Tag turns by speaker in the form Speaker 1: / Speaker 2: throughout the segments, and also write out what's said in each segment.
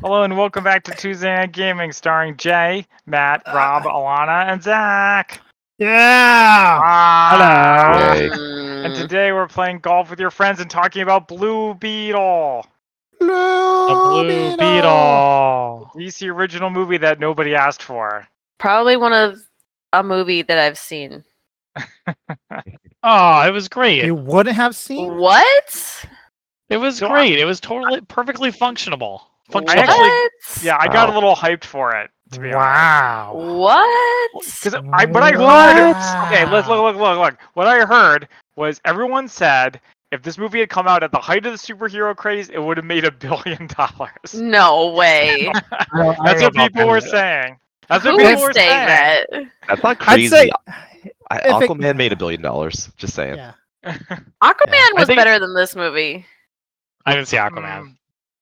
Speaker 1: Hello and welcome back to Tuesday Night Gaming, starring Jay, Matt, Rob, Alana, and Zach.
Speaker 2: Yeah.
Speaker 1: Hello.
Speaker 3: Yay.
Speaker 1: And today we're playing golf with your friends and talking about Blue Beetle,
Speaker 2: The
Speaker 4: Blue Beetle.
Speaker 1: DC original movie that nobody asked for.
Speaker 3: Probably a movie that I've seen.
Speaker 4: Oh, it was great.
Speaker 2: You wouldn't have seen?
Speaker 3: What?
Speaker 4: It was
Speaker 1: So
Speaker 4: great. It was totally perfectly functional.
Speaker 1: I
Speaker 4: Functional.
Speaker 1: actually- Yeah, I got a
Speaker 3: Wow.
Speaker 1: little hyped for it, to be honest.
Speaker 2: Wow.
Speaker 3: What?
Speaker 1: Because I heard.
Speaker 2: What?
Speaker 1: Okay, let's look. What I heard was everyone said if this movie had come out at the height of the superhero craze, it would have made $1 billion.
Speaker 3: No way.
Speaker 1: That's what people were saying. That's what
Speaker 3: Who
Speaker 1: people
Speaker 3: would
Speaker 1: were
Speaker 3: say
Speaker 1: saying.
Speaker 3: that?
Speaker 5: That's not
Speaker 2: I'd
Speaker 5: crazy.
Speaker 2: say
Speaker 5: Aquaman made $1 billion. Just saying.
Speaker 2: yeah.
Speaker 3: Aquaman was
Speaker 4: think-
Speaker 3: better than this movie.
Speaker 4: I didn't see Aquaman.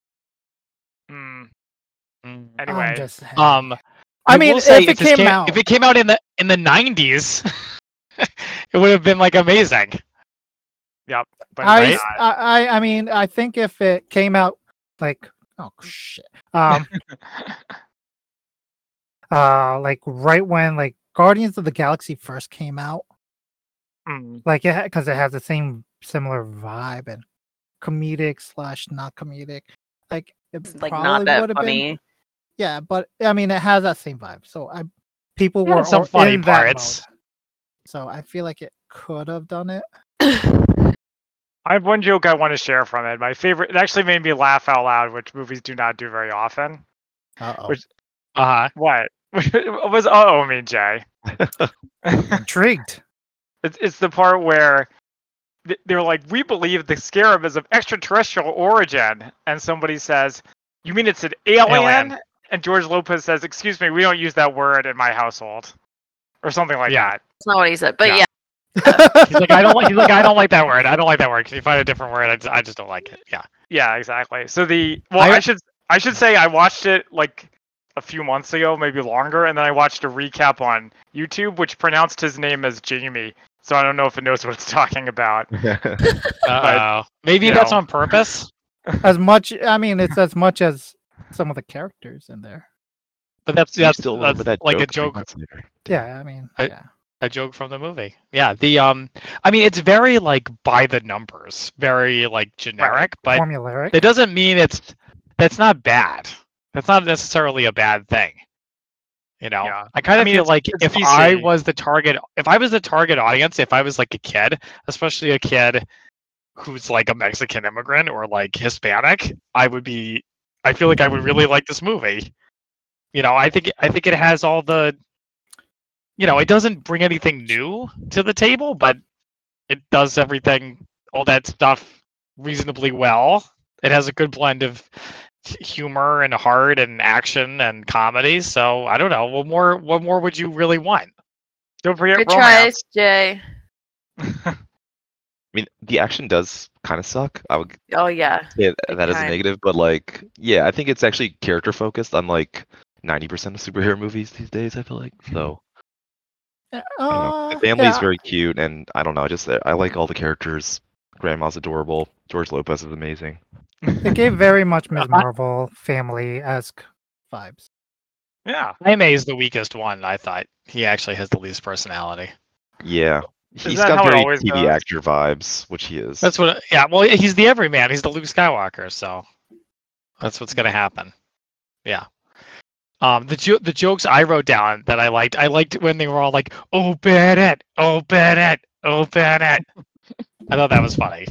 Speaker 1: Anyway,
Speaker 2: I'm just saying.
Speaker 4: I
Speaker 2: mean,
Speaker 4: will say,
Speaker 2: if it
Speaker 4: this
Speaker 2: came out,
Speaker 4: if it came out in the 90s, it would have been like amazing.
Speaker 1: but
Speaker 4: Right?
Speaker 2: I mean, I think if it came out like, oh shit, like right when like Guardians of the Galaxy first came out, like because it has the same similar vibe and comedic / not comedic, like it
Speaker 3: Like
Speaker 2: probably
Speaker 3: not that
Speaker 2: would have
Speaker 3: funny.
Speaker 2: been. Yeah, but I mean, it has that same vibe. So people
Speaker 4: Yeah,
Speaker 2: were
Speaker 4: some
Speaker 2: all
Speaker 4: funny
Speaker 2: in that
Speaker 4: parts.
Speaker 2: mode. So I feel like it could have done it.
Speaker 1: I have one joke I want to share from it. My favorite. It actually made me laugh out loud, which movies do not do very often.
Speaker 2: Uh-oh.
Speaker 1: Which-
Speaker 4: Uh-huh.
Speaker 1: What was I mean, Jay?
Speaker 2: Intrigued.
Speaker 1: It's the part where they're like, we believe the scarab is of extraterrestrial origin, and somebody says, "You mean it's an alien?" And George Lopez says, "Excuse me, we don't use that word in my household," or something like
Speaker 4: Yeah.
Speaker 1: that.
Speaker 3: That's not what he said, but
Speaker 1: Yeah.
Speaker 3: yeah.
Speaker 4: He's like, I don't like that word. I don't like that word. Can you find a different word? I just don't like it. Yeah.
Speaker 1: Yeah, exactly. So
Speaker 4: I
Speaker 1: I should say I watched it like a few months ago, maybe longer, and then I watched a recap on YouTube, which pronounced his name as Jamie. So I don't know if it knows what it's talking about.
Speaker 4: Uh-oh. Maybe
Speaker 1: you
Speaker 4: that's
Speaker 1: know.
Speaker 4: on purpose.
Speaker 2: As much, I mean, it's as much as some of the characters in there.
Speaker 4: But that's
Speaker 5: You still remember that
Speaker 4: like a
Speaker 5: joke 3
Speaker 4: joke.
Speaker 5: months later.
Speaker 2: Yeah, I mean,
Speaker 4: I-
Speaker 2: yeah.
Speaker 4: A joke from the movie. Yeah. I mean, it's very like by the numbers, very like generic, but
Speaker 2: Formulaic.
Speaker 4: it doesn't mean that's not bad. That's not necessarily a bad thing. You know,
Speaker 1: Yeah.
Speaker 4: I kind
Speaker 1: I
Speaker 4: of
Speaker 1: mean,
Speaker 4: feel
Speaker 1: it's-
Speaker 4: like
Speaker 1: it's
Speaker 4: if
Speaker 1: DC.
Speaker 4: I was the target audience, if I was like a kid, especially a kid who's like a Mexican immigrant or like Hispanic, I feel like I would really like this movie. You know, I think it has all the, you know, it doesn't bring anything new to the table, but it does all that stuff reasonably well. It has a good blend of humor and heart and action and comedy. So I don't know. What more would you really want?
Speaker 1: Don't forget
Speaker 3: Good try,
Speaker 1: romance.
Speaker 3: Jay.
Speaker 5: I mean, the action does kind of suck. I would
Speaker 3: Oh yeah.
Speaker 5: say that as a
Speaker 3: time.
Speaker 5: negative, but like, yeah, I think it's actually character focused, unlike 90% of superhero movies these days. I feel like so. I don't know. The family's
Speaker 2: yeah.
Speaker 5: very cute, and I don't know. Just I like all the characters. Grandma's adorable. George Lopez is amazing.
Speaker 2: It gave very much Ms. Marvel family-esque vibes.
Speaker 1: Yeah.
Speaker 4: Jaime is the weakest one. I thought he actually has the least personality.
Speaker 5: Yeah, he's
Speaker 1: that
Speaker 5: got
Speaker 1: how it
Speaker 5: very
Speaker 1: always
Speaker 5: TV
Speaker 1: goes?
Speaker 5: actor vibes, which he is.
Speaker 4: That's what. Yeah. Well, he's the everyman. He's the Luke Skywalker. So that's what's gonna happen. Yeah. The jokes I wrote down that I liked when they were all like, "Open it, open it, open it." I thought that was funny.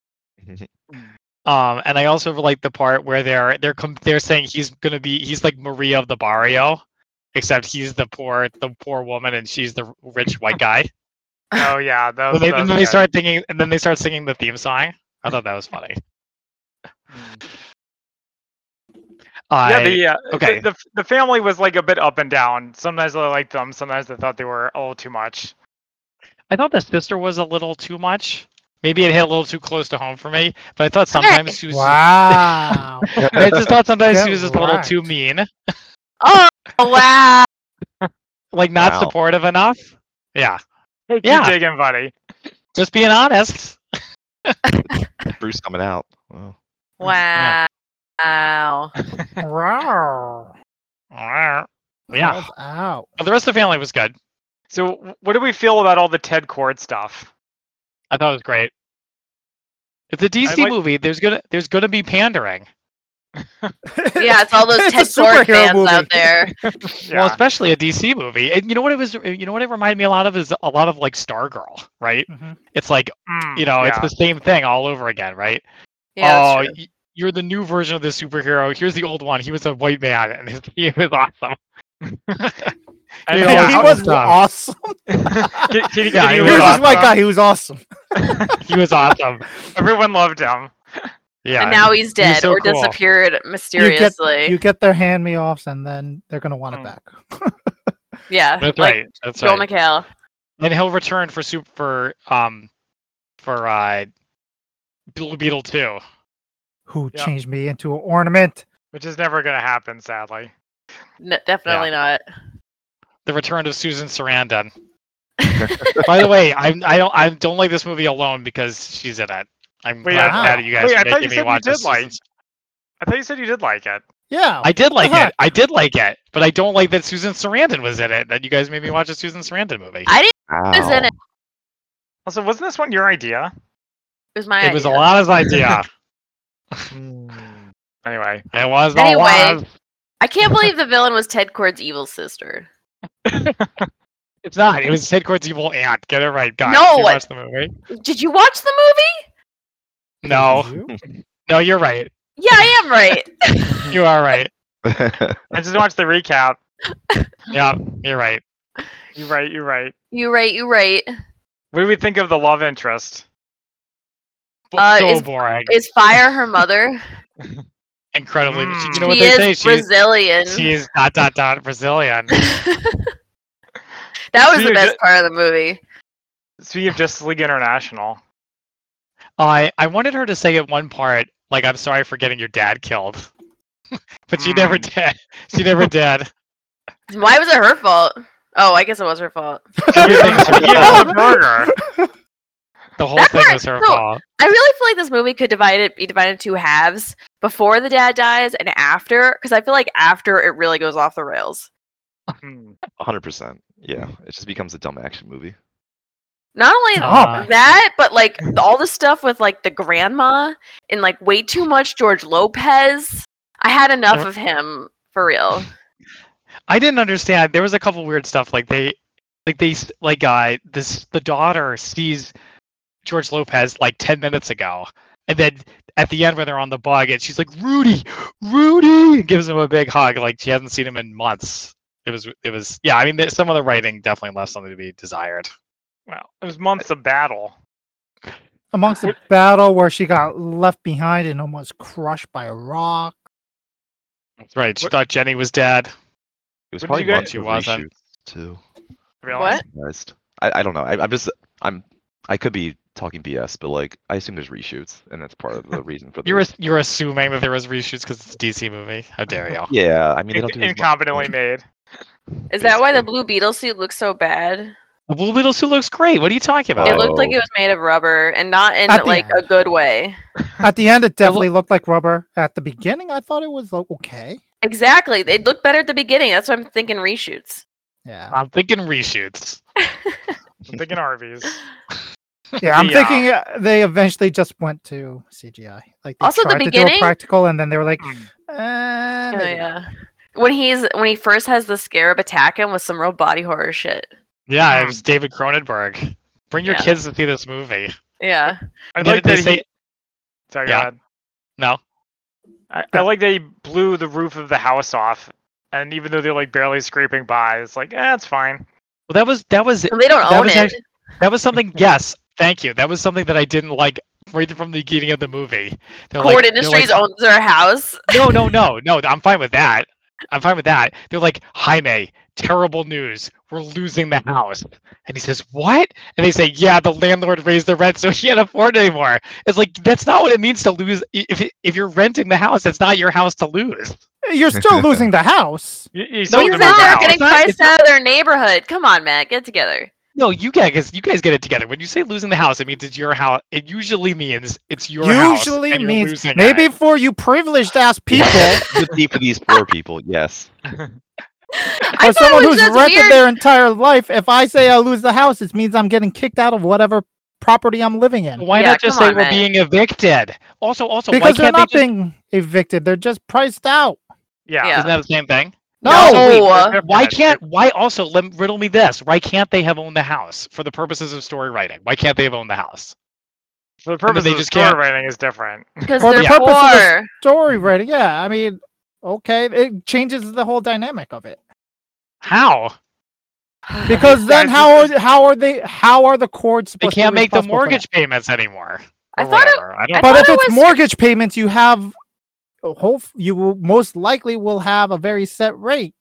Speaker 4: And I also like the part where they're saying he's like Maria of the Barrio, except he's the poor woman and she's the rich white guy.
Speaker 1: Oh yeah. That was,
Speaker 4: And
Speaker 1: that was
Speaker 4: then
Speaker 1: good.
Speaker 4: they start singing the theme song. I thought that was funny. Okay.
Speaker 1: The family was like a bit up and down. Sometimes I liked them. Sometimes I thought they were a little too much.
Speaker 4: I thought the sister was a little too much. Maybe it hit a little too close to home for me. But I thought sometimes she was.
Speaker 2: Wow.
Speaker 4: I just thought sometimes she
Speaker 2: Get
Speaker 4: was just a little too
Speaker 2: wrecked.
Speaker 4: mean,
Speaker 3: Oh wow.
Speaker 4: like not
Speaker 5: Wow.
Speaker 4: supportive enough. Yeah,
Speaker 1: Hey, keep
Speaker 4: Yeah.
Speaker 1: digging, buddy.
Speaker 4: just being honest.
Speaker 5: Bruce coming out. Wow.
Speaker 3: Wow. Wow.
Speaker 2: Wow.
Speaker 4: Yeah.
Speaker 2: Calls out.
Speaker 4: But the rest of the family was good.
Speaker 1: So, what do we feel about all the Ted Kord stuff?
Speaker 4: I thought it was great. It's a DC movie. There's gonna be pandering.
Speaker 3: Yeah, it's all those
Speaker 2: It's a
Speaker 3: Ted Kord
Speaker 2: superhero
Speaker 3: fans
Speaker 2: movie.
Speaker 3: out there.
Speaker 1: Yeah.
Speaker 4: Well, especially a DC movie. And you know what it was? You know what it reminded me a lot of is a lot of like Stargirl, right?
Speaker 2: Mhm.
Speaker 4: It's like it's
Speaker 1: yeah.
Speaker 4: the same thing all over again, right?
Speaker 3: Yeah, that's true.
Speaker 4: You're the new version of this superhero. Here's the old one. He was a white man, and he was awesome.
Speaker 1: And
Speaker 4: He
Speaker 2: Yeah, he
Speaker 4: always
Speaker 2: was
Speaker 4: stuff.
Speaker 2: awesome.
Speaker 1: Can
Speaker 4: Yeah,
Speaker 1: you
Speaker 4: he
Speaker 2: He
Speaker 4: was
Speaker 2: was
Speaker 1: hear
Speaker 2: just my
Speaker 1: that?
Speaker 2: guy. He was awesome.
Speaker 4: He was awesome.
Speaker 1: Everyone loved him.
Speaker 4: Yeah.
Speaker 3: And now he's
Speaker 4: was
Speaker 3: dead
Speaker 4: so
Speaker 3: or
Speaker 4: cool.
Speaker 3: disappeared mysteriously.
Speaker 2: You get their hand me offs, and then they're gonna want it back.
Speaker 3: Yeah,
Speaker 4: That's
Speaker 3: like
Speaker 4: right. That's
Speaker 3: Joel
Speaker 4: right.
Speaker 3: McHale.
Speaker 4: And he'll return for Blue Beetle 2.
Speaker 2: Who
Speaker 1: Yep.
Speaker 2: changed me into an ornament?
Speaker 1: Which is never going to happen, sadly.
Speaker 3: Definitely not.
Speaker 4: The return of Susan Sarandon. By the way, I don't like this movie alone because she's in it. I'm
Speaker 1: Wait,
Speaker 4: glad
Speaker 2: wow.
Speaker 4: that you guys
Speaker 1: Wait, I
Speaker 4: are
Speaker 1: thought
Speaker 4: making
Speaker 1: you
Speaker 4: me
Speaker 1: said you
Speaker 4: watch
Speaker 1: did
Speaker 4: this.
Speaker 1: like- I thought you said you did like it.
Speaker 2: Yeah.
Speaker 4: I did like
Speaker 2: Uh-huh.
Speaker 4: it. I did like it, but I don't like that Susan Sarandon was in it. That you guys made me watch a Susan Sarandon movie.
Speaker 3: I didn't. Was in
Speaker 5: Ow.
Speaker 3: it.
Speaker 1: Also, wasn't this one your idea?
Speaker 3: It was my
Speaker 4: It was
Speaker 3: idea.
Speaker 4: Alana's idea.
Speaker 1: Anyway.
Speaker 4: It was
Speaker 3: Anyway.
Speaker 4: Alana's.
Speaker 3: I can't believe the villain was Ted Kord's evil sister.
Speaker 4: It's not. It was Ted Kord's evil aunt. Get it right, guys.
Speaker 3: No.
Speaker 4: You watched the movie?
Speaker 3: Did you watch the movie?
Speaker 4: No.
Speaker 2: You?
Speaker 4: No, you're right.
Speaker 3: Yeah, I am right.
Speaker 4: You are right.
Speaker 1: I just watched the recap.
Speaker 4: Yeah, you're right.
Speaker 1: You're right. You're right.
Speaker 3: You right.
Speaker 1: What do we think of the love interest?
Speaker 4: So
Speaker 3: is-
Speaker 4: boring.
Speaker 3: Is Fire her mother?
Speaker 4: Incredibly.
Speaker 1: Mm.
Speaker 4: You know what
Speaker 3: She
Speaker 4: they
Speaker 3: is
Speaker 4: say?
Speaker 3: Brazilian.
Speaker 4: She's Brazilian.
Speaker 3: That was the
Speaker 1: Dude,
Speaker 3: best part of the movie.
Speaker 1: Speaking of Justice League International.
Speaker 4: I wanted her to say at one part, like, I'm sorry for getting your dad killed. But she never did. She never did.
Speaker 3: Why was it her fault? Oh, I guess it was her fault.
Speaker 4: Everything's her
Speaker 1: He
Speaker 4: fault.
Speaker 1: was a burger.
Speaker 4: The whole
Speaker 3: That
Speaker 4: thing
Speaker 3: part-
Speaker 4: was her
Speaker 3: no.
Speaker 4: fault.
Speaker 3: I really feel like this movie could be divided into two halves: before the dad dies and after. Because I feel like after it really goes off the rails.
Speaker 5: 100%. Yeah, it just becomes a dumb action movie.
Speaker 3: Not only
Speaker 2: Oh.
Speaker 3: that, but like all the stuff with like the grandma and like way too much George Lopez. I had enough
Speaker 4: Yeah.
Speaker 3: of him for real.
Speaker 4: I didn't understand. There was a couple weird stuff. The daughter sees George Lopez like 10 minutes ago, and then at the end when they're on the bug, and she's like, Rudy, and gives him a big hug. Like she hasn't seen him in months. It was. Yeah. I mean, some of the writing definitely left something to be desired.
Speaker 1: Well, it was months of battle.
Speaker 2: Amongst the battle where she got left behind and almost crushed by a rock.
Speaker 4: That's right. She
Speaker 1: What-
Speaker 4: thought Jenny was dead.
Speaker 5: It was
Speaker 1: What did
Speaker 5: probably
Speaker 1: you guys-
Speaker 5: months
Speaker 4: She
Speaker 5: of
Speaker 4: wasn't.
Speaker 5: reshoots too.
Speaker 1: Really?
Speaker 3: What?
Speaker 5: Surprised. I don't know. I could be talking BS, but like I assume there's reshoots, and that's part of the reason for the.
Speaker 4: You're assuming that there was reshoots because it's a DC movie. How dare you?
Speaker 5: Yeah, I mean they don't do as much-
Speaker 1: Incompetently made.
Speaker 3: Is that why the Blue Beetle suit looks so bad?
Speaker 4: The Blue Beetle suit looks great. What are you talking about?
Speaker 3: It looked like
Speaker 5: Oh.
Speaker 3: it was made of rubber and not in
Speaker 2: At the
Speaker 3: like a
Speaker 2: end.
Speaker 3: good way.
Speaker 2: At the end, it definitely looked like rubber. At the beginning, I thought it was okay.
Speaker 3: Exactly. It looked better at the beginning. That's why I'm thinking reshoots.
Speaker 2: Yeah.
Speaker 4: I'm thinking reshoots.
Speaker 1: I'm thinking Arby's.
Speaker 2: Yeah, I'm
Speaker 1: The,
Speaker 2: thinking they eventually just went to CGI. Like they
Speaker 3: Also, the
Speaker 2: tried to do
Speaker 3: beginning-
Speaker 2: a practical, and then they were like,
Speaker 1: Mm.
Speaker 3: Oh
Speaker 2: maybe
Speaker 3: yeah. When he first has the scarab attack him with some real body horror shit.
Speaker 4: Yeah, it was David Cronenberg. Bring your
Speaker 3: Yeah.
Speaker 4: kids to see this movie.
Speaker 3: Yeah.
Speaker 1: I
Speaker 4: Did
Speaker 1: like
Speaker 4: they
Speaker 1: that
Speaker 4: say-
Speaker 1: he. Sorry,
Speaker 4: Yeah.
Speaker 1: go ahead.
Speaker 4: No.
Speaker 1: I like that he blew the roof of the house off, and even though they're like barely scraping by, it's like, it's fine.
Speaker 4: Well, that was
Speaker 3: They don't
Speaker 4: that
Speaker 3: own
Speaker 4: was
Speaker 3: it.
Speaker 4: actually- that was something. Yes, thank you. That was something that I didn't like right from the beginning of the movie. They're
Speaker 3: Cord
Speaker 4: like- they're
Speaker 3: Industries
Speaker 4: like,
Speaker 3: owns their house.
Speaker 4: No. I'm fine with that. They're like, Jaime, terrible news. We're losing the house. And he says, what? And they say, yeah, the landlord raised the rent so he can't afford it anymore. It's like, that's not what it means to lose. If you're renting the house, it's not your house to lose.
Speaker 2: you're still losing the house.
Speaker 1: You
Speaker 3: No,
Speaker 1: sold
Speaker 3: you're
Speaker 1: him
Speaker 3: not.
Speaker 1: the
Speaker 3: They're
Speaker 1: house.
Speaker 3: getting
Speaker 4: It's not-
Speaker 3: priced
Speaker 4: it's
Speaker 3: out of their neighborhood. Come on, Matt. Get together.
Speaker 4: No, you guys get it together. When you say losing the house, it means it's your house. It usually means it's your house.
Speaker 2: Usually
Speaker 4: and you're
Speaker 2: means
Speaker 4: losing
Speaker 2: maybe
Speaker 4: it.
Speaker 2: for you privileged ass people,
Speaker 5: Sympathy for these poor people. Yes.
Speaker 3: I
Speaker 2: for
Speaker 3: thought
Speaker 2: someone
Speaker 3: it was
Speaker 2: who's
Speaker 3: just
Speaker 2: rented
Speaker 3: weird.
Speaker 2: their entire life, if I say I lose the house, it means I'm getting kicked out of whatever property I'm living in.
Speaker 4: Why
Speaker 3: Yeah,
Speaker 4: not just
Speaker 3: come
Speaker 4: say
Speaker 3: on,
Speaker 4: we're
Speaker 3: man.
Speaker 4: being evicted? Also, why
Speaker 2: Because they're
Speaker 4: can't
Speaker 2: not
Speaker 4: they just?
Speaker 2: being evicted; they're just priced out.
Speaker 1: Yeah.
Speaker 3: Yeah.
Speaker 4: Isn't that the same thing?
Speaker 2: No,
Speaker 3: No.
Speaker 4: Wait, why can't? Why also? Riddle me this. Why can't they have owned the house for the purposes of story writing? Why can't they have owned the house?
Speaker 1: For the purpose
Speaker 4: they
Speaker 1: of
Speaker 4: just
Speaker 1: story
Speaker 4: can't-
Speaker 1: writing is different.
Speaker 3: Because
Speaker 2: For the
Speaker 3: they're
Speaker 2: purpose of the
Speaker 3: poor.
Speaker 2: story writing. Yeah, I mean, okay, it changes the whole dynamic of it.
Speaker 4: How?
Speaker 2: Because then
Speaker 1: Guys,
Speaker 2: how are the courts
Speaker 4: They
Speaker 2: supposed
Speaker 4: can't
Speaker 2: to be
Speaker 4: make the
Speaker 2: responsible for that?
Speaker 4: mortgage payments anymore.
Speaker 3: I
Speaker 4: or
Speaker 3: thought it-
Speaker 4: whatever. I don't.
Speaker 3: I
Speaker 2: But
Speaker 3: thought
Speaker 2: if
Speaker 3: it
Speaker 2: it's
Speaker 3: was-
Speaker 2: mortgage payments, you have you will most likely will have a very set rate.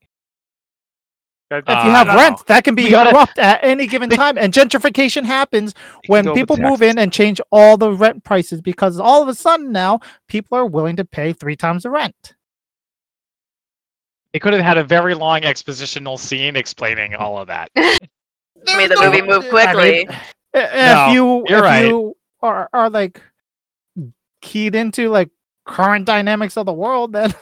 Speaker 2: If you have
Speaker 4: I don't
Speaker 2: rent,
Speaker 4: know.
Speaker 2: that can be
Speaker 4: We gotta-
Speaker 2: abrupt at any given time, and gentrification happens
Speaker 5: You can
Speaker 2: when
Speaker 5: go with
Speaker 2: people move
Speaker 5: taxes.
Speaker 2: in and change all the rent prices because all of a sudden now people are willing to pay 3 times the rent.
Speaker 4: They could have had a very long expositional scene explaining all of that.
Speaker 3: Made the movie move quickly.
Speaker 2: If
Speaker 4: No, you're right.
Speaker 2: you are like keyed into like current dynamics of the world, then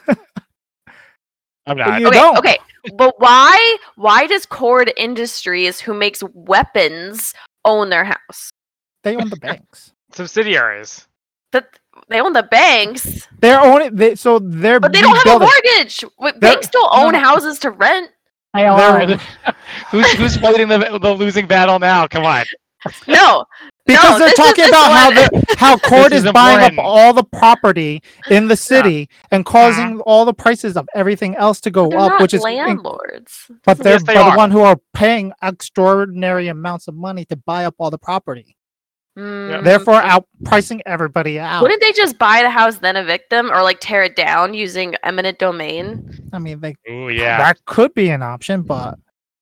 Speaker 4: I'm not.
Speaker 2: you
Speaker 3: Okay,
Speaker 2: don't.
Speaker 3: okay. But why does Cord Industries, who makes weapons, own their house?
Speaker 2: They own the banks.
Speaker 1: Subsidiaries.
Speaker 3: That they own the banks,
Speaker 2: They're owning. They're
Speaker 3: but they don't have a
Speaker 2: rebuilding.
Speaker 3: mortgage. Banks don't own
Speaker 2: no.
Speaker 3: houses to rent.
Speaker 2: They're-
Speaker 4: Who's fighting the losing battle now? Come on.
Speaker 3: No,
Speaker 2: Because
Speaker 3: no,
Speaker 2: they're
Speaker 3: this is
Speaker 2: talking
Speaker 3: this
Speaker 2: about
Speaker 3: one.
Speaker 2: how Cord
Speaker 4: This
Speaker 2: is
Speaker 4: is
Speaker 2: buying up
Speaker 4: important.
Speaker 2: all the property in the city and causing all the prices of everything else to go
Speaker 3: They're
Speaker 2: up,
Speaker 3: not
Speaker 2: which is
Speaker 3: landlords.
Speaker 2: but they're
Speaker 1: Yes, they
Speaker 2: the
Speaker 1: are.
Speaker 2: one who are paying extraordinary amounts of money to buy up all the property,
Speaker 3: Mm,
Speaker 2: therefore outpricing everybody out.
Speaker 3: wouldn't they just buy the house then evict them, or like tear it down using eminent domain?
Speaker 2: I mean,
Speaker 4: Ooh, yeah.
Speaker 2: that could be an option, but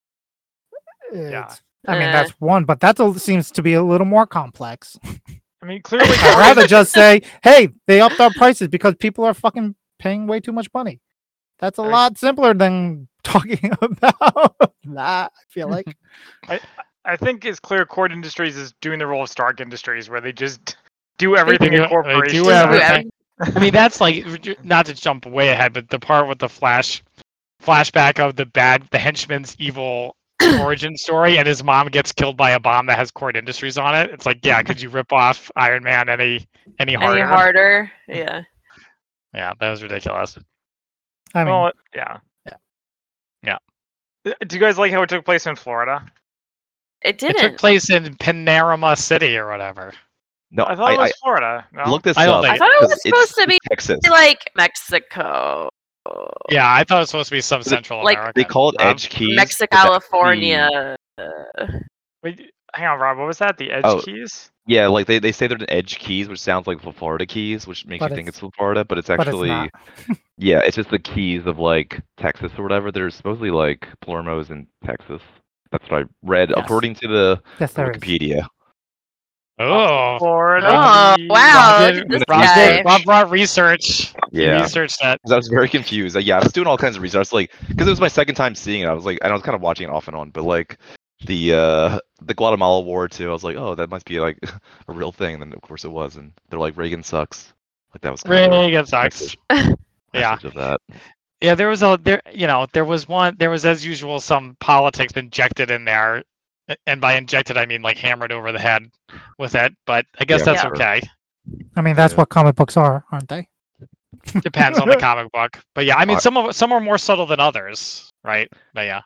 Speaker 2: it's- I mean,
Speaker 3: Eh.
Speaker 2: that's one, but that seems to be a little more complex.
Speaker 1: I mean, clearly,
Speaker 2: I'd rather just say, hey, they upped our prices because people are fucking paying way too much money. That's a
Speaker 1: Right.
Speaker 2: lot simpler than talking about that, I feel like.
Speaker 1: I think it's clear Cord Industries is doing the role of Stark Industries, where they just do everything
Speaker 4: do-
Speaker 1: in
Speaker 4: they do
Speaker 1: corporations.
Speaker 4: everything. I mean, that's like, not to jump way ahead, but the part with the flashback of the henchman's evil origin story, and his mom gets killed by a bomb that has Cord Industries on it. It's like, yeah, could you rip off Iron Man any harder?
Speaker 3: Any harder? Yeah.
Speaker 4: Yeah, that was ridiculous.
Speaker 2: I mean,
Speaker 1: Well, yeah.
Speaker 4: Yeah.
Speaker 1: Do you guys like how it took place in Florida?
Speaker 3: It
Speaker 4: It
Speaker 3: didn't.
Speaker 4: took place in Panorama City or whatever.
Speaker 5: No,
Speaker 1: I thought it was Florida. No?
Speaker 5: look this
Speaker 4: I don't
Speaker 5: up.
Speaker 4: think-
Speaker 3: I thought it was
Speaker 5: 'cause it's
Speaker 3: supposed to be
Speaker 5: Texas.
Speaker 3: like Mexico.
Speaker 4: Yeah, I thought it was supposed to be some Central
Speaker 3: like-
Speaker 4: America.
Speaker 5: They call it Edge Keys. but
Speaker 3: Mexico,
Speaker 5: that's the-
Speaker 3: California.
Speaker 1: Wait, hang on, Rob. What was that? The Edge
Speaker 5: Oh.
Speaker 1: Keys?
Speaker 5: Yeah, like they say they're in Edge Keys, which sounds like the Florida Keys, which makes
Speaker 2: But
Speaker 5: you think
Speaker 2: it's-
Speaker 5: it's Florida, but it's
Speaker 2: but it's
Speaker 5: actually
Speaker 2: not.
Speaker 5: yeah, it's just the keys of like Texas or whatever. There's supposedly like Palermo's in Texas. That's what I read
Speaker 2: Yes.
Speaker 5: according to the
Speaker 2: Yes, there is.
Speaker 5: Wikipedia.
Speaker 4: Oh,
Speaker 1: Florida.
Speaker 3: Oh,
Speaker 1: Keys.
Speaker 3: wow.
Speaker 4: Rob,
Speaker 3: Look at this
Speaker 4: Rob
Speaker 3: guy.
Speaker 4: did- Rob brought research. He
Speaker 5: Yeah.
Speaker 4: researched that.
Speaker 5: 'Cause I was very confused. Yeah, I was doing all kinds of research. I was like, because it was my second time seeing it. I was like, and I was kind of watching it off and on, but like the Guatemala War too. I was like, oh, that must be like a real thing. And then of course it was, and they're like, Reagan sucks. Like that was kind of
Speaker 4: Reagan sucks.
Speaker 5: the
Speaker 4: Yeah.
Speaker 5: message of that.
Speaker 4: Yeah, there was as usual some politics injected in there, and by injected I mean like hammered over the head with it. But I guess
Speaker 5: Yeah,
Speaker 4: that's
Speaker 5: sure.
Speaker 4: okay.
Speaker 2: I mean, that's
Speaker 5: Yeah.
Speaker 2: what comic books are, aren't they?
Speaker 4: Depends on the comic book. But yeah, I mean
Speaker 5: Alright.
Speaker 4: some are more subtle than others, right? But yeah.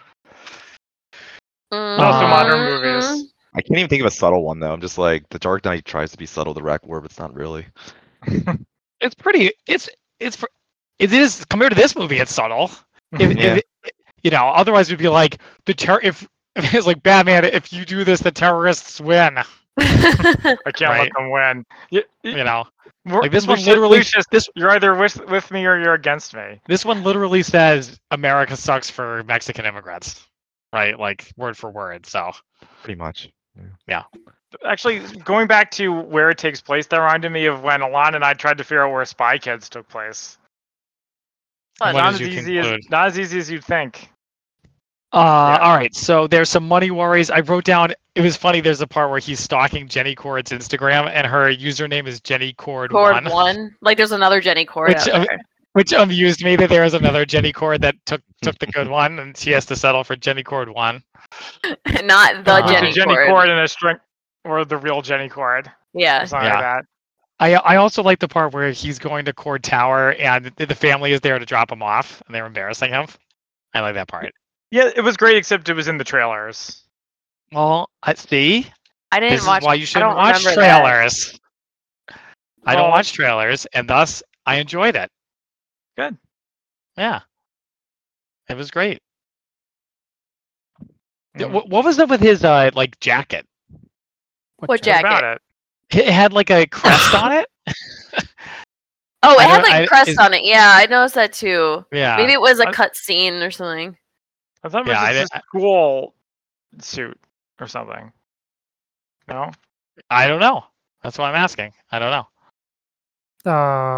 Speaker 1: Also modern
Speaker 3: Mm,
Speaker 1: movies.
Speaker 5: I can't even think of a subtle one though. I'm just like the Dark Knight tries to be subtle, the Rack War, but it's not really.
Speaker 4: It's pretty. It is compared to this movie. It's subtle. If otherwise we'd be like if it's like Batman. If you do this, the terrorists win.
Speaker 1: I can't
Speaker 4: Right.
Speaker 1: let them win.
Speaker 4: You know,
Speaker 1: We're-
Speaker 4: like this one
Speaker 1: Lucius-
Speaker 4: literally.
Speaker 1: Lucius,
Speaker 4: This
Speaker 1: you're either with me or you're against me.
Speaker 4: This one literally says America sucks for Mexican immigrants, right? Like word for word. So
Speaker 5: Pretty much.
Speaker 1: Actually, going back to where it takes place, that reminded me of when Alon and I tried to figure out where Spy Kids took place.
Speaker 3: Fun.
Speaker 4: What
Speaker 1: Not
Speaker 4: did
Speaker 1: as
Speaker 4: you
Speaker 1: easy as
Speaker 4: conclude?
Speaker 1: not as easy as you'd think.
Speaker 4: All right, so there's some money worries. I wrote down. It was funny. There's a part where he's stalking Jenny Cord's Instagram, and her username is Jenny Cord
Speaker 3: Cord
Speaker 4: 1,
Speaker 3: one. Like there's another Jenny Cord out there.
Speaker 4: which amused me that there is another Jenny Cord that took the good one, and she has to settle for Jenny Cord 1.
Speaker 3: Not the
Speaker 1: The
Speaker 3: Jenny Cord.
Speaker 1: Cord and a string, or the real Jenny Cord.
Speaker 3: Yeah.
Speaker 1: Or something
Speaker 4: Yeah.
Speaker 1: like that.
Speaker 4: I also like the part where he's going to Cord Tower, and the family is there to drop him off, and they're embarrassing him. I like that part.
Speaker 1: Yeah, it was great, except it was in the trailers.
Speaker 4: Well, see,
Speaker 3: I didn't
Speaker 4: this
Speaker 3: watch.
Speaker 4: is why you
Speaker 3: I
Speaker 4: shouldn't
Speaker 3: don't
Speaker 4: watch
Speaker 3: remember that.
Speaker 4: trailers. I don't
Speaker 1: Well-
Speaker 4: watch trailers, and thus I enjoyed it.
Speaker 1: Good.
Speaker 4: Yeah, it was great.
Speaker 1: Mm.
Speaker 4: What was up with his like jacket?
Speaker 3: What
Speaker 1: What
Speaker 3: jacket?
Speaker 1: about it?
Speaker 4: It had like a crest on it.
Speaker 3: Oh, it
Speaker 4: I
Speaker 3: had
Speaker 4: don't-
Speaker 3: like
Speaker 4: I-
Speaker 3: crest
Speaker 4: is-
Speaker 3: on it. Yeah, I noticed that too.
Speaker 4: Yeah.
Speaker 3: Maybe it was a
Speaker 1: I-
Speaker 3: cut scene or something.
Speaker 1: I thought it
Speaker 4: Yeah, I
Speaker 1: was
Speaker 4: didn't-
Speaker 1: just a school suit or something. No?
Speaker 4: I don't know. That's what I'm asking. I don't know.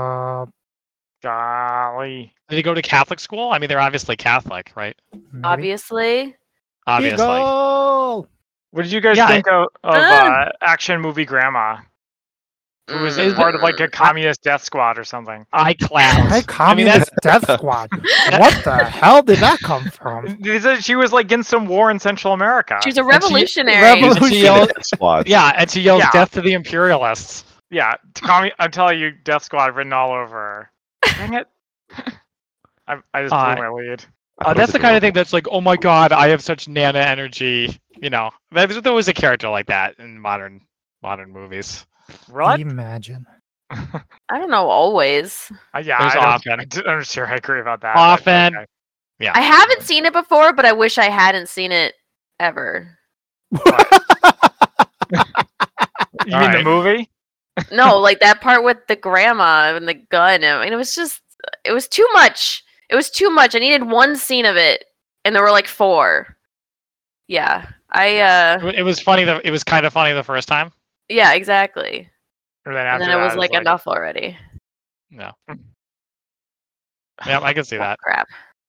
Speaker 1: Golly.
Speaker 4: Did he go to Catholic school? I mean, they're obviously Catholic, right?
Speaker 2: Maybe.
Speaker 3: Obviously.
Speaker 4: Obviously.
Speaker 2: Eagle!
Speaker 1: What did you guys
Speaker 4: Yeah,
Speaker 1: think of
Speaker 3: Ah.
Speaker 1: action movie Grandma? Who was
Speaker 3: Mm.
Speaker 1: part of like a communist death squad or something?
Speaker 4: Eye clouds.
Speaker 2: Hey,
Speaker 4: I mean,
Speaker 2: Communist Death Squad. What the hell did that come from?
Speaker 1: They said she was like in some war in Central America.
Speaker 3: She's a
Speaker 4: And she-
Speaker 3: revolutionary.
Speaker 4: And she yells,
Speaker 5: Squad.
Speaker 4: yeah, and she yells
Speaker 1: Yeah.
Speaker 4: death to the imperialists.
Speaker 1: Yeah, I'm telling you, Death Squad written all over her. Dang it. I just blew my lead.
Speaker 4: That's the kind of thing that's like, oh my god, I have such nana energy. You know, there's always a character like that in modern movies.
Speaker 1: What?
Speaker 2: Imagine.
Speaker 3: I don't know. Always.
Speaker 1: Yeah,
Speaker 4: There's often.
Speaker 1: I'm sure I agree about that. but
Speaker 4: Often.
Speaker 1: okay.
Speaker 4: Yeah.
Speaker 3: I haven't seen it before, but I wish I hadn't seen it ever.
Speaker 1: You mean
Speaker 4: Alright.
Speaker 1: the movie?
Speaker 3: No, like that part with the grandma and the gun. I mean, it was too much. It was too much. I needed one scene of it, and there were like 4. Yeah,
Speaker 4: It was funny. It was kind of funny the first time.
Speaker 3: yeah, exactly.
Speaker 1: Or then
Speaker 3: And
Speaker 1: after
Speaker 3: then it
Speaker 1: that,
Speaker 3: was
Speaker 1: it's
Speaker 3: like enough already.
Speaker 4: No. Yeah, I can see that.
Speaker 3: Crap.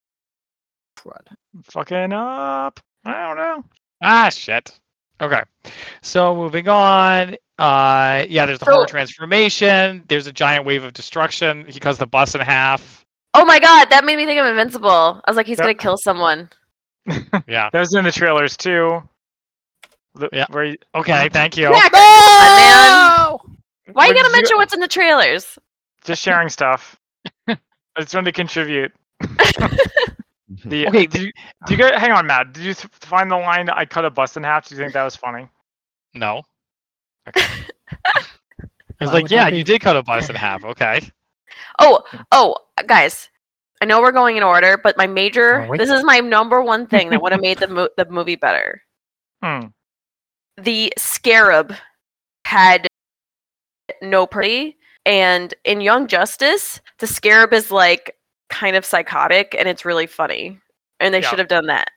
Speaker 1: fucking up. I don't know.
Speaker 4: Ah, shit. Okay. So moving on. Yeah, there's the
Speaker 3: So-
Speaker 4: horror transformation. There's a giant wave of destruction. He cuts the bus in half.
Speaker 3: Oh my god, that made me think of Invincible. I was like, he's
Speaker 1: Yep.
Speaker 3: gonna kill someone.
Speaker 4: Yeah.
Speaker 1: That was in the trailers too.
Speaker 4: Yeah.
Speaker 1: Where you,
Speaker 4: Okay. Thank you.
Speaker 3: Yeah, man. Why you
Speaker 1: What
Speaker 3: gotta
Speaker 1: did
Speaker 3: mention what's in the trailers?
Speaker 1: Just sharing stuff. I just wanted to contribute.
Speaker 4: Okay.
Speaker 1: Do you guys hang on, Matt? Did you find the line "I cut a bus in half"? Do you think that was funny?
Speaker 4: No.
Speaker 1: Okay.
Speaker 4: I was
Speaker 2: Why
Speaker 4: like,
Speaker 2: would
Speaker 4: yeah,
Speaker 2: that be?
Speaker 4: you did cut a bus in half. Okay.
Speaker 3: Oh, guys. I know we're going in order, but my major.
Speaker 2: Oh, wait.
Speaker 3: This is my number one thing that would have made the movie better.
Speaker 1: Hmm.
Speaker 3: The Scarab had no pretty, and in Young Justice, the Scarab is like kind of psychotic, and it's really funny. And they
Speaker 1: Yeah.
Speaker 3: should have done that.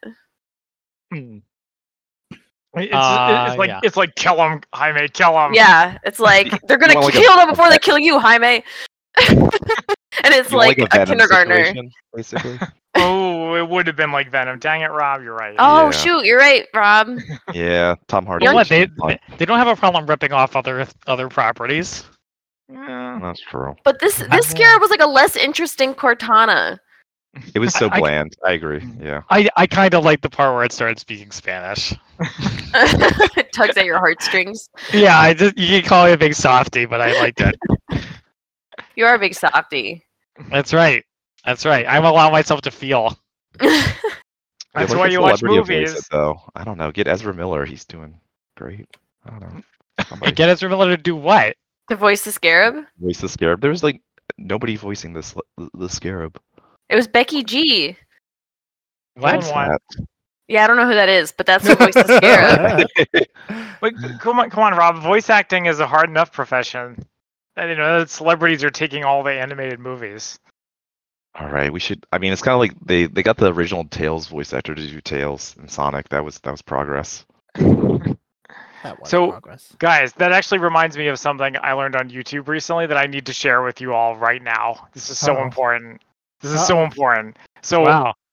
Speaker 1: It's
Speaker 4: Yeah.
Speaker 1: like kill him, Jaime, kill him.
Speaker 3: Yeah, it's like they're gonna
Speaker 5: You want like
Speaker 3: kill them before they kill you, Jaime. And it's
Speaker 5: You want,
Speaker 3: like a
Speaker 5: Venom
Speaker 3: kindergartner.
Speaker 5: situation, basically.
Speaker 1: Oh, it would have been like Venom. Dang it, Rob, you're right.
Speaker 3: Oh
Speaker 5: Yeah.
Speaker 3: shoot, you're right, Rob.
Speaker 5: Yeah, Tom Hardy.
Speaker 3: Young-
Speaker 4: What?
Speaker 5: was fun.
Speaker 4: They don't have a problem ripping off other properties.
Speaker 1: Yeah.
Speaker 5: That's true.
Speaker 3: But this Scarab was like a less interesting Cortana.
Speaker 5: It was so
Speaker 4: I-
Speaker 5: bland. I agree. Yeah.
Speaker 4: I kind of like the part where it started speaking Spanish.
Speaker 3: It tugs at your heartstrings.
Speaker 4: Yeah, you can call me a big softie, but I liked it.
Speaker 3: You are a big softie.
Speaker 4: That's right. That's right. I'm allowing myself to feel.
Speaker 1: That's
Speaker 5: What if
Speaker 1: why
Speaker 5: a
Speaker 1: you watch
Speaker 5: celebrity voice
Speaker 1: movies.
Speaker 5: it, though. I don't know. Get Ezra Miller. He's doing great. I don't know. Somebody
Speaker 4: And get Ezra Miller to do what?
Speaker 3: To voice the Scarab?
Speaker 5: voice the Scarab. There was like nobody voicing the Scarab.
Speaker 3: It was Becky G.
Speaker 4: What?
Speaker 1: What's that?
Speaker 3: Yeah, I don't know who that is, but that's who voiced the Scarab.
Speaker 1: Wait, come on, Rob. Voice acting is a hard enough profession. And, you know, celebrities are taking all the animated movies.
Speaker 5: All right, we should. I mean, it's kind of like they got the original Tails voice actor to do Tails in Sonic. That was progress.
Speaker 2: That was
Speaker 1: So-
Speaker 2: progress.
Speaker 1: Guys, that actually reminds me of something I learned on YouTube recently that I need to share with you all right now. This is so
Speaker 2: Uh-oh.
Speaker 1: important. This is so important. So
Speaker 4: Wow.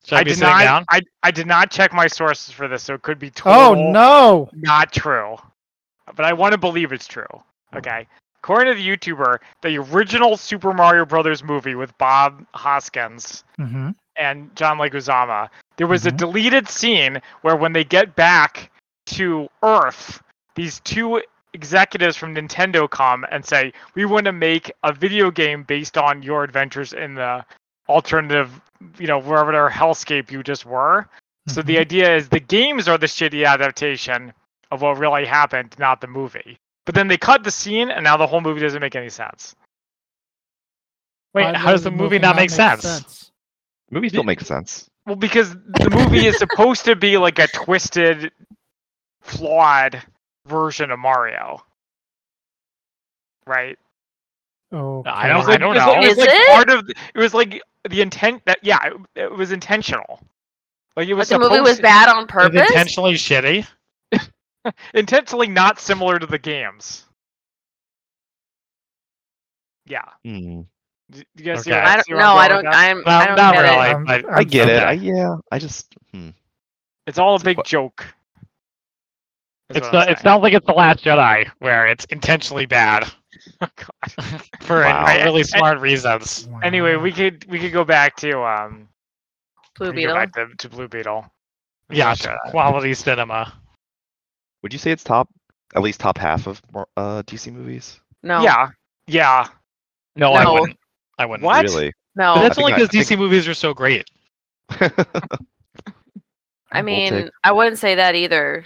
Speaker 4: Should I be sitting down?
Speaker 1: I did not check my sources for this, so it could be
Speaker 2: Oh
Speaker 1: total
Speaker 2: no!
Speaker 1: not true. But I want to believe it's true. Okay. According to the YouTuber, the original Super Mario Brothers movie with Bob Hoskins
Speaker 2: Mm-hmm.
Speaker 1: and John Leguizamo, there was a deleted scene where when they get back to Earth, these two executives from Nintendo come and say, "We want to make a video game based on your adventures in the alternative, wherever their hellscape you just were." So the idea is the games are the shitty adaptation of what really happened, not the movie. But then they cut the scene, and now the whole movie doesn't make any sense.
Speaker 4: Wait, how does the movie not make sense?
Speaker 5: Movies don't make sense.
Speaker 1: Well, because the movie is supposed to be like a twisted, flawed version of Mario, right?
Speaker 2: Oh,
Speaker 4: I don't know.
Speaker 1: It was
Speaker 3: Is
Speaker 1: like
Speaker 3: it?
Speaker 1: part of. It was like the intent that it was intentional. Like it was.
Speaker 3: But the movie was bad on
Speaker 4: Is
Speaker 3: purpose.
Speaker 4: it intentionally shitty?
Speaker 1: Intentionally not similar to the games. Yeah.
Speaker 5: Hmm.
Speaker 1: Do you guys see
Speaker 4: Okay.
Speaker 1: where
Speaker 3: I don't.
Speaker 1: see where
Speaker 3: No,
Speaker 1: I'm
Speaker 3: I
Speaker 1: going
Speaker 3: don't.
Speaker 1: with that?
Speaker 3: I'm.
Speaker 4: No,
Speaker 3: I don't
Speaker 4: not
Speaker 3: get
Speaker 4: really.
Speaker 3: it.
Speaker 5: I get it.
Speaker 4: okay.
Speaker 5: I just.
Speaker 1: It's all a big joke. is
Speaker 4: It's
Speaker 1: what I'm
Speaker 4: it
Speaker 1: saying.
Speaker 4: sounds like it's the Last Jedi, where it's intentionally bad
Speaker 1: Oh, God.
Speaker 4: for
Speaker 5: Wow.
Speaker 4: really smart reasons.
Speaker 1: Anyway, we could go back to
Speaker 3: Blue
Speaker 1: we could
Speaker 3: Beetle.
Speaker 1: go back to Blue Beetle.
Speaker 4: Yeah,
Speaker 1: Sure.
Speaker 4: quality cinema.
Speaker 5: Would you say it's at least top half of DC movies?
Speaker 3: No.
Speaker 1: Yeah.
Speaker 4: No, I
Speaker 3: No.
Speaker 4: wouldn't. I wouldn't.
Speaker 1: What?
Speaker 5: Really?
Speaker 3: No.
Speaker 4: But that's
Speaker 5: I
Speaker 4: only
Speaker 5: think
Speaker 4: because DC movies are so great.
Speaker 3: I mean,
Speaker 5: take.
Speaker 3: I wouldn't say that either.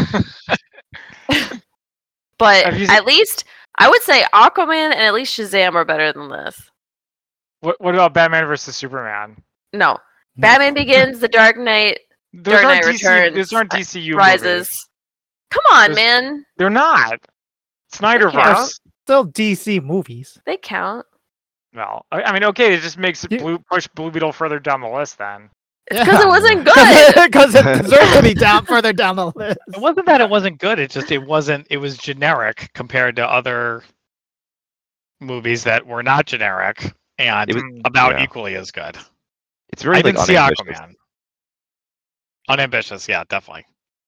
Speaker 3: But
Speaker 1: Have you
Speaker 3: at least I would say Aquaman and at least Shazam are better than this.
Speaker 1: What about Batman versus Superman?
Speaker 3: No. Batman Begins, The Dark Knight
Speaker 1: Those
Speaker 3: Dark
Speaker 1: aren't
Speaker 3: Knight
Speaker 1: DC.
Speaker 3: Returns,
Speaker 1: Those aren't DCU
Speaker 3: Rises.
Speaker 1: movies.
Speaker 3: Come on,
Speaker 1: There's-
Speaker 3: man.
Speaker 1: They're not. Snyderverse.
Speaker 2: Still DC movies.
Speaker 3: They count.
Speaker 1: Well, I mean, okay, it just makes
Speaker 2: You-
Speaker 1: push Blue Beetle further down the list then.
Speaker 3: It's because it wasn't good.
Speaker 2: Because it deserves to be further down the list.
Speaker 4: It wasn't that it wasn't good. It's just it was generic compared to other movies that were not generic and
Speaker 5: It was-
Speaker 4: about
Speaker 5: yeah.
Speaker 4: equally as good.
Speaker 5: It's very
Speaker 4: I
Speaker 5: like
Speaker 4: didn't see
Speaker 5: unambitious.
Speaker 4: Aquaman. Unambitious, yeah, definitely.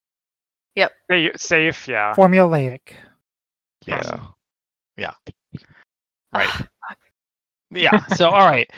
Speaker 1: Safe, yeah.
Speaker 2: Formulaic.
Speaker 5: Yeah.
Speaker 4: Right. Yeah. So all right.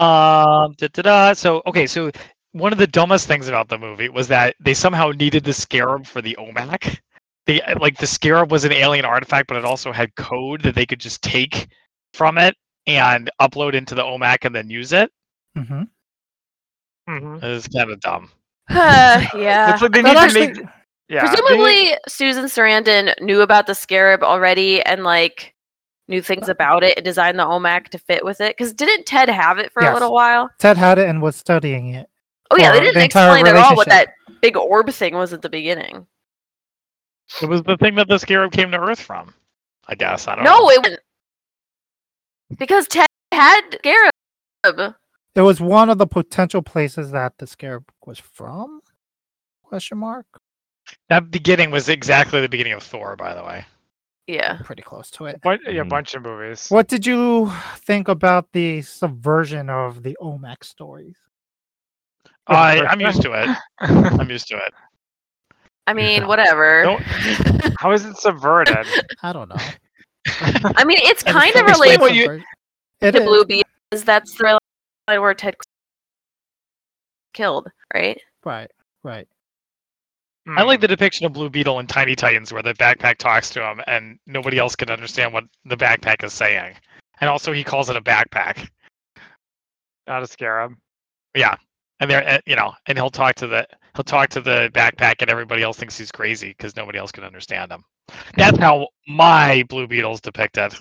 Speaker 4: So okay. So one of the dumbest things about the movie was that they somehow needed the scarab for the OMAC. The scarab was an alien artifact, but it also had code that they could just take from it and upload into the OMAC and then use it.
Speaker 2: Mm-hmm.
Speaker 1: Mm-hmm.
Speaker 4: It was kind of dumb.
Speaker 3: Yeah.
Speaker 1: It's like they
Speaker 2: That
Speaker 1: need
Speaker 2: actually-
Speaker 1: to make. Yeah.
Speaker 3: Presumably, Susan Sarandon knew about the scarab already and like knew things about it and designed the OMAC to fit with it. Because didn't Ted have it for a
Speaker 2: Yes.
Speaker 3: little while?
Speaker 2: Ted had it and was studying it.
Speaker 3: Oh yeah, they
Speaker 2: For
Speaker 3: didn't
Speaker 2: the entire
Speaker 3: explain at all what that
Speaker 2: relationship.
Speaker 3: big orb thing was at the beginning.
Speaker 4: It was the thing that the scarab came to Earth from. I guess I don't
Speaker 3: No,
Speaker 4: know.
Speaker 3: it wasn't. Because Ted had scarab.
Speaker 2: It was one of the potential places that the scarab was from? Question mark.
Speaker 4: That beginning was exactly the beginning of Thor, by the way.
Speaker 3: Yeah.
Speaker 2: Pretty close to it.
Speaker 5: Mhm.
Speaker 1: Bunch of movies.
Speaker 2: What did you think about the subversion of the OMAC stories?
Speaker 4: I'm used to it. I'm used to it.
Speaker 3: I mean, whatever.
Speaker 4: Don't-
Speaker 1: How is it subverted?
Speaker 2: I don't know.
Speaker 3: I mean, it's
Speaker 4: And
Speaker 3: kind of
Speaker 4: explain
Speaker 3: related
Speaker 4: what you-
Speaker 2: It
Speaker 3: to
Speaker 2: is.
Speaker 3: Blue Beetles. That's the line where Ted killed, right?
Speaker 2: Right. Right.
Speaker 1: Hmm.
Speaker 4: I like the depiction of Blue Beetle in Tiny Titans where the backpack talks to him and nobody else can understand what the backpack is saying. And also he calls it a backpack.
Speaker 1: Not a scarab.
Speaker 4: Yeah. And there and he'll talk to the backpack and everybody else thinks he's crazy because nobody else can understand him. That's how my Blue Beetle's depicted.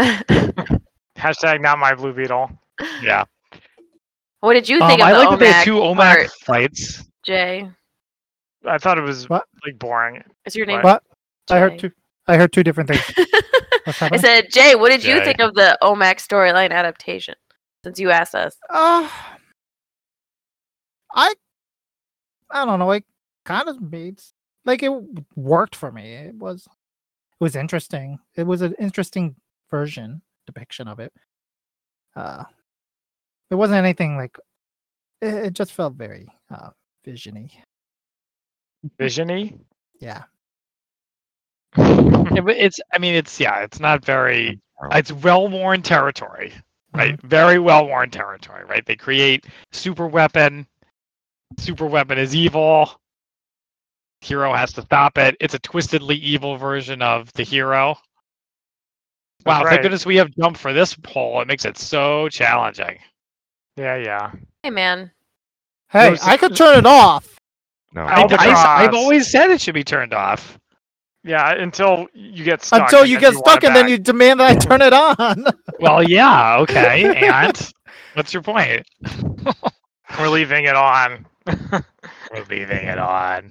Speaker 1: Hashtag not my Blue Beetle.
Speaker 4: Yeah.
Speaker 3: What did you think of
Speaker 4: I
Speaker 3: the
Speaker 4: like that they had
Speaker 3: OMAC
Speaker 4: two OMAC
Speaker 3: part,
Speaker 4: fights.
Speaker 3: Jay?
Speaker 1: I thought it was
Speaker 2: What?
Speaker 1: like boring.
Speaker 3: Is your name?
Speaker 2: What? I heard
Speaker 3: Jay?
Speaker 2: two different things. What's
Speaker 3: I
Speaker 2: happening?
Speaker 3: said, Jay, what did you
Speaker 4: Jay.
Speaker 3: think of the OMAC storyline adaptation? Since you asked us.
Speaker 2: I don't know. It kind of made like it worked for me. It was interesting. It was an interesting depiction of it. It wasn't anything like It just felt very visiony.
Speaker 1: Visiony.
Speaker 2: Yeah.
Speaker 4: Yeah, but it's not very. It's well-worn territory, right? Very well-worn territory, right? They create super weapon. Super weapon is evil. Hero has to stop it. It's a twistedly evil version of the hero. Wow,
Speaker 1: Right.
Speaker 4: thank goodness we have jump for this poll. It makes it so challenging.
Speaker 1: Yeah.
Speaker 3: Hey, man.
Speaker 2: Hey,
Speaker 1: There's-
Speaker 2: I could turn it off.
Speaker 5: No.
Speaker 4: I've always said it should be turned off.
Speaker 1: Yeah, until you get stuck.
Speaker 2: Until
Speaker 1: and
Speaker 2: you
Speaker 1: then
Speaker 2: get
Speaker 1: want
Speaker 2: stuck
Speaker 1: it
Speaker 2: and then
Speaker 1: back.
Speaker 2: you demand that I turn it on.
Speaker 4: Well, yeah, okay. And what's your point?
Speaker 1: We're leaving it on.
Speaker 4: We're leaving it on.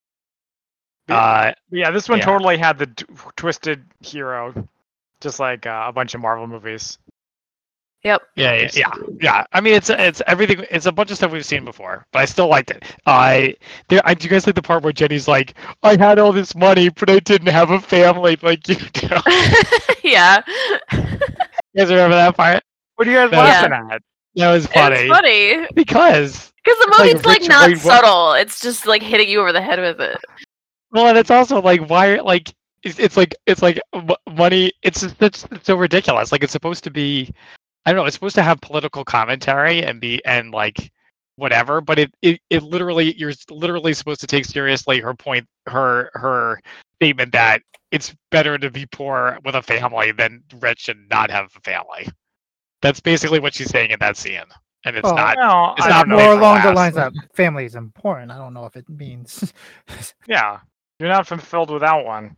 Speaker 1: Yeah, this one
Speaker 4: Yeah.
Speaker 1: totally had the twisted hero, just like a bunch of Marvel movies.
Speaker 3: Yep.
Speaker 4: Yeah. I mean, it's everything. It's a bunch of stuff we've seen before, but I still liked it. Do you guys like the part where Jenny's like, "I had all this money, but I didn't have a family like you do."
Speaker 3: Yeah.
Speaker 4: You guys remember that part?
Speaker 1: What are you guys
Speaker 4: Yeah.
Speaker 1: laughing at?
Speaker 4: That was funny.
Speaker 3: It's funny.
Speaker 4: Because
Speaker 3: Because the
Speaker 4: It's like
Speaker 3: movie's like
Speaker 4: Rich
Speaker 3: not
Speaker 4: Wade-
Speaker 3: subtle. It's just like hitting you over the head with it.
Speaker 4: well, and it's also like why like it's like money. It's so ridiculous. Like it's supposed to be. I don't know. It's supposed to have political commentary and like whatever, but it literally you're literally supposed to take seriously her point, her statement that it's better to be poor with a family than rich and not have a family. That's basically what she's saying in that scene, and it's
Speaker 2: Well,
Speaker 4: not.
Speaker 1: No,
Speaker 4: It's
Speaker 1: I
Speaker 4: not
Speaker 1: don't know.
Speaker 2: More
Speaker 4: middle
Speaker 2: along the
Speaker 4: class.
Speaker 2: lines that family is important. I don't know if it means.
Speaker 1: Yeah, you're not fulfilled without one.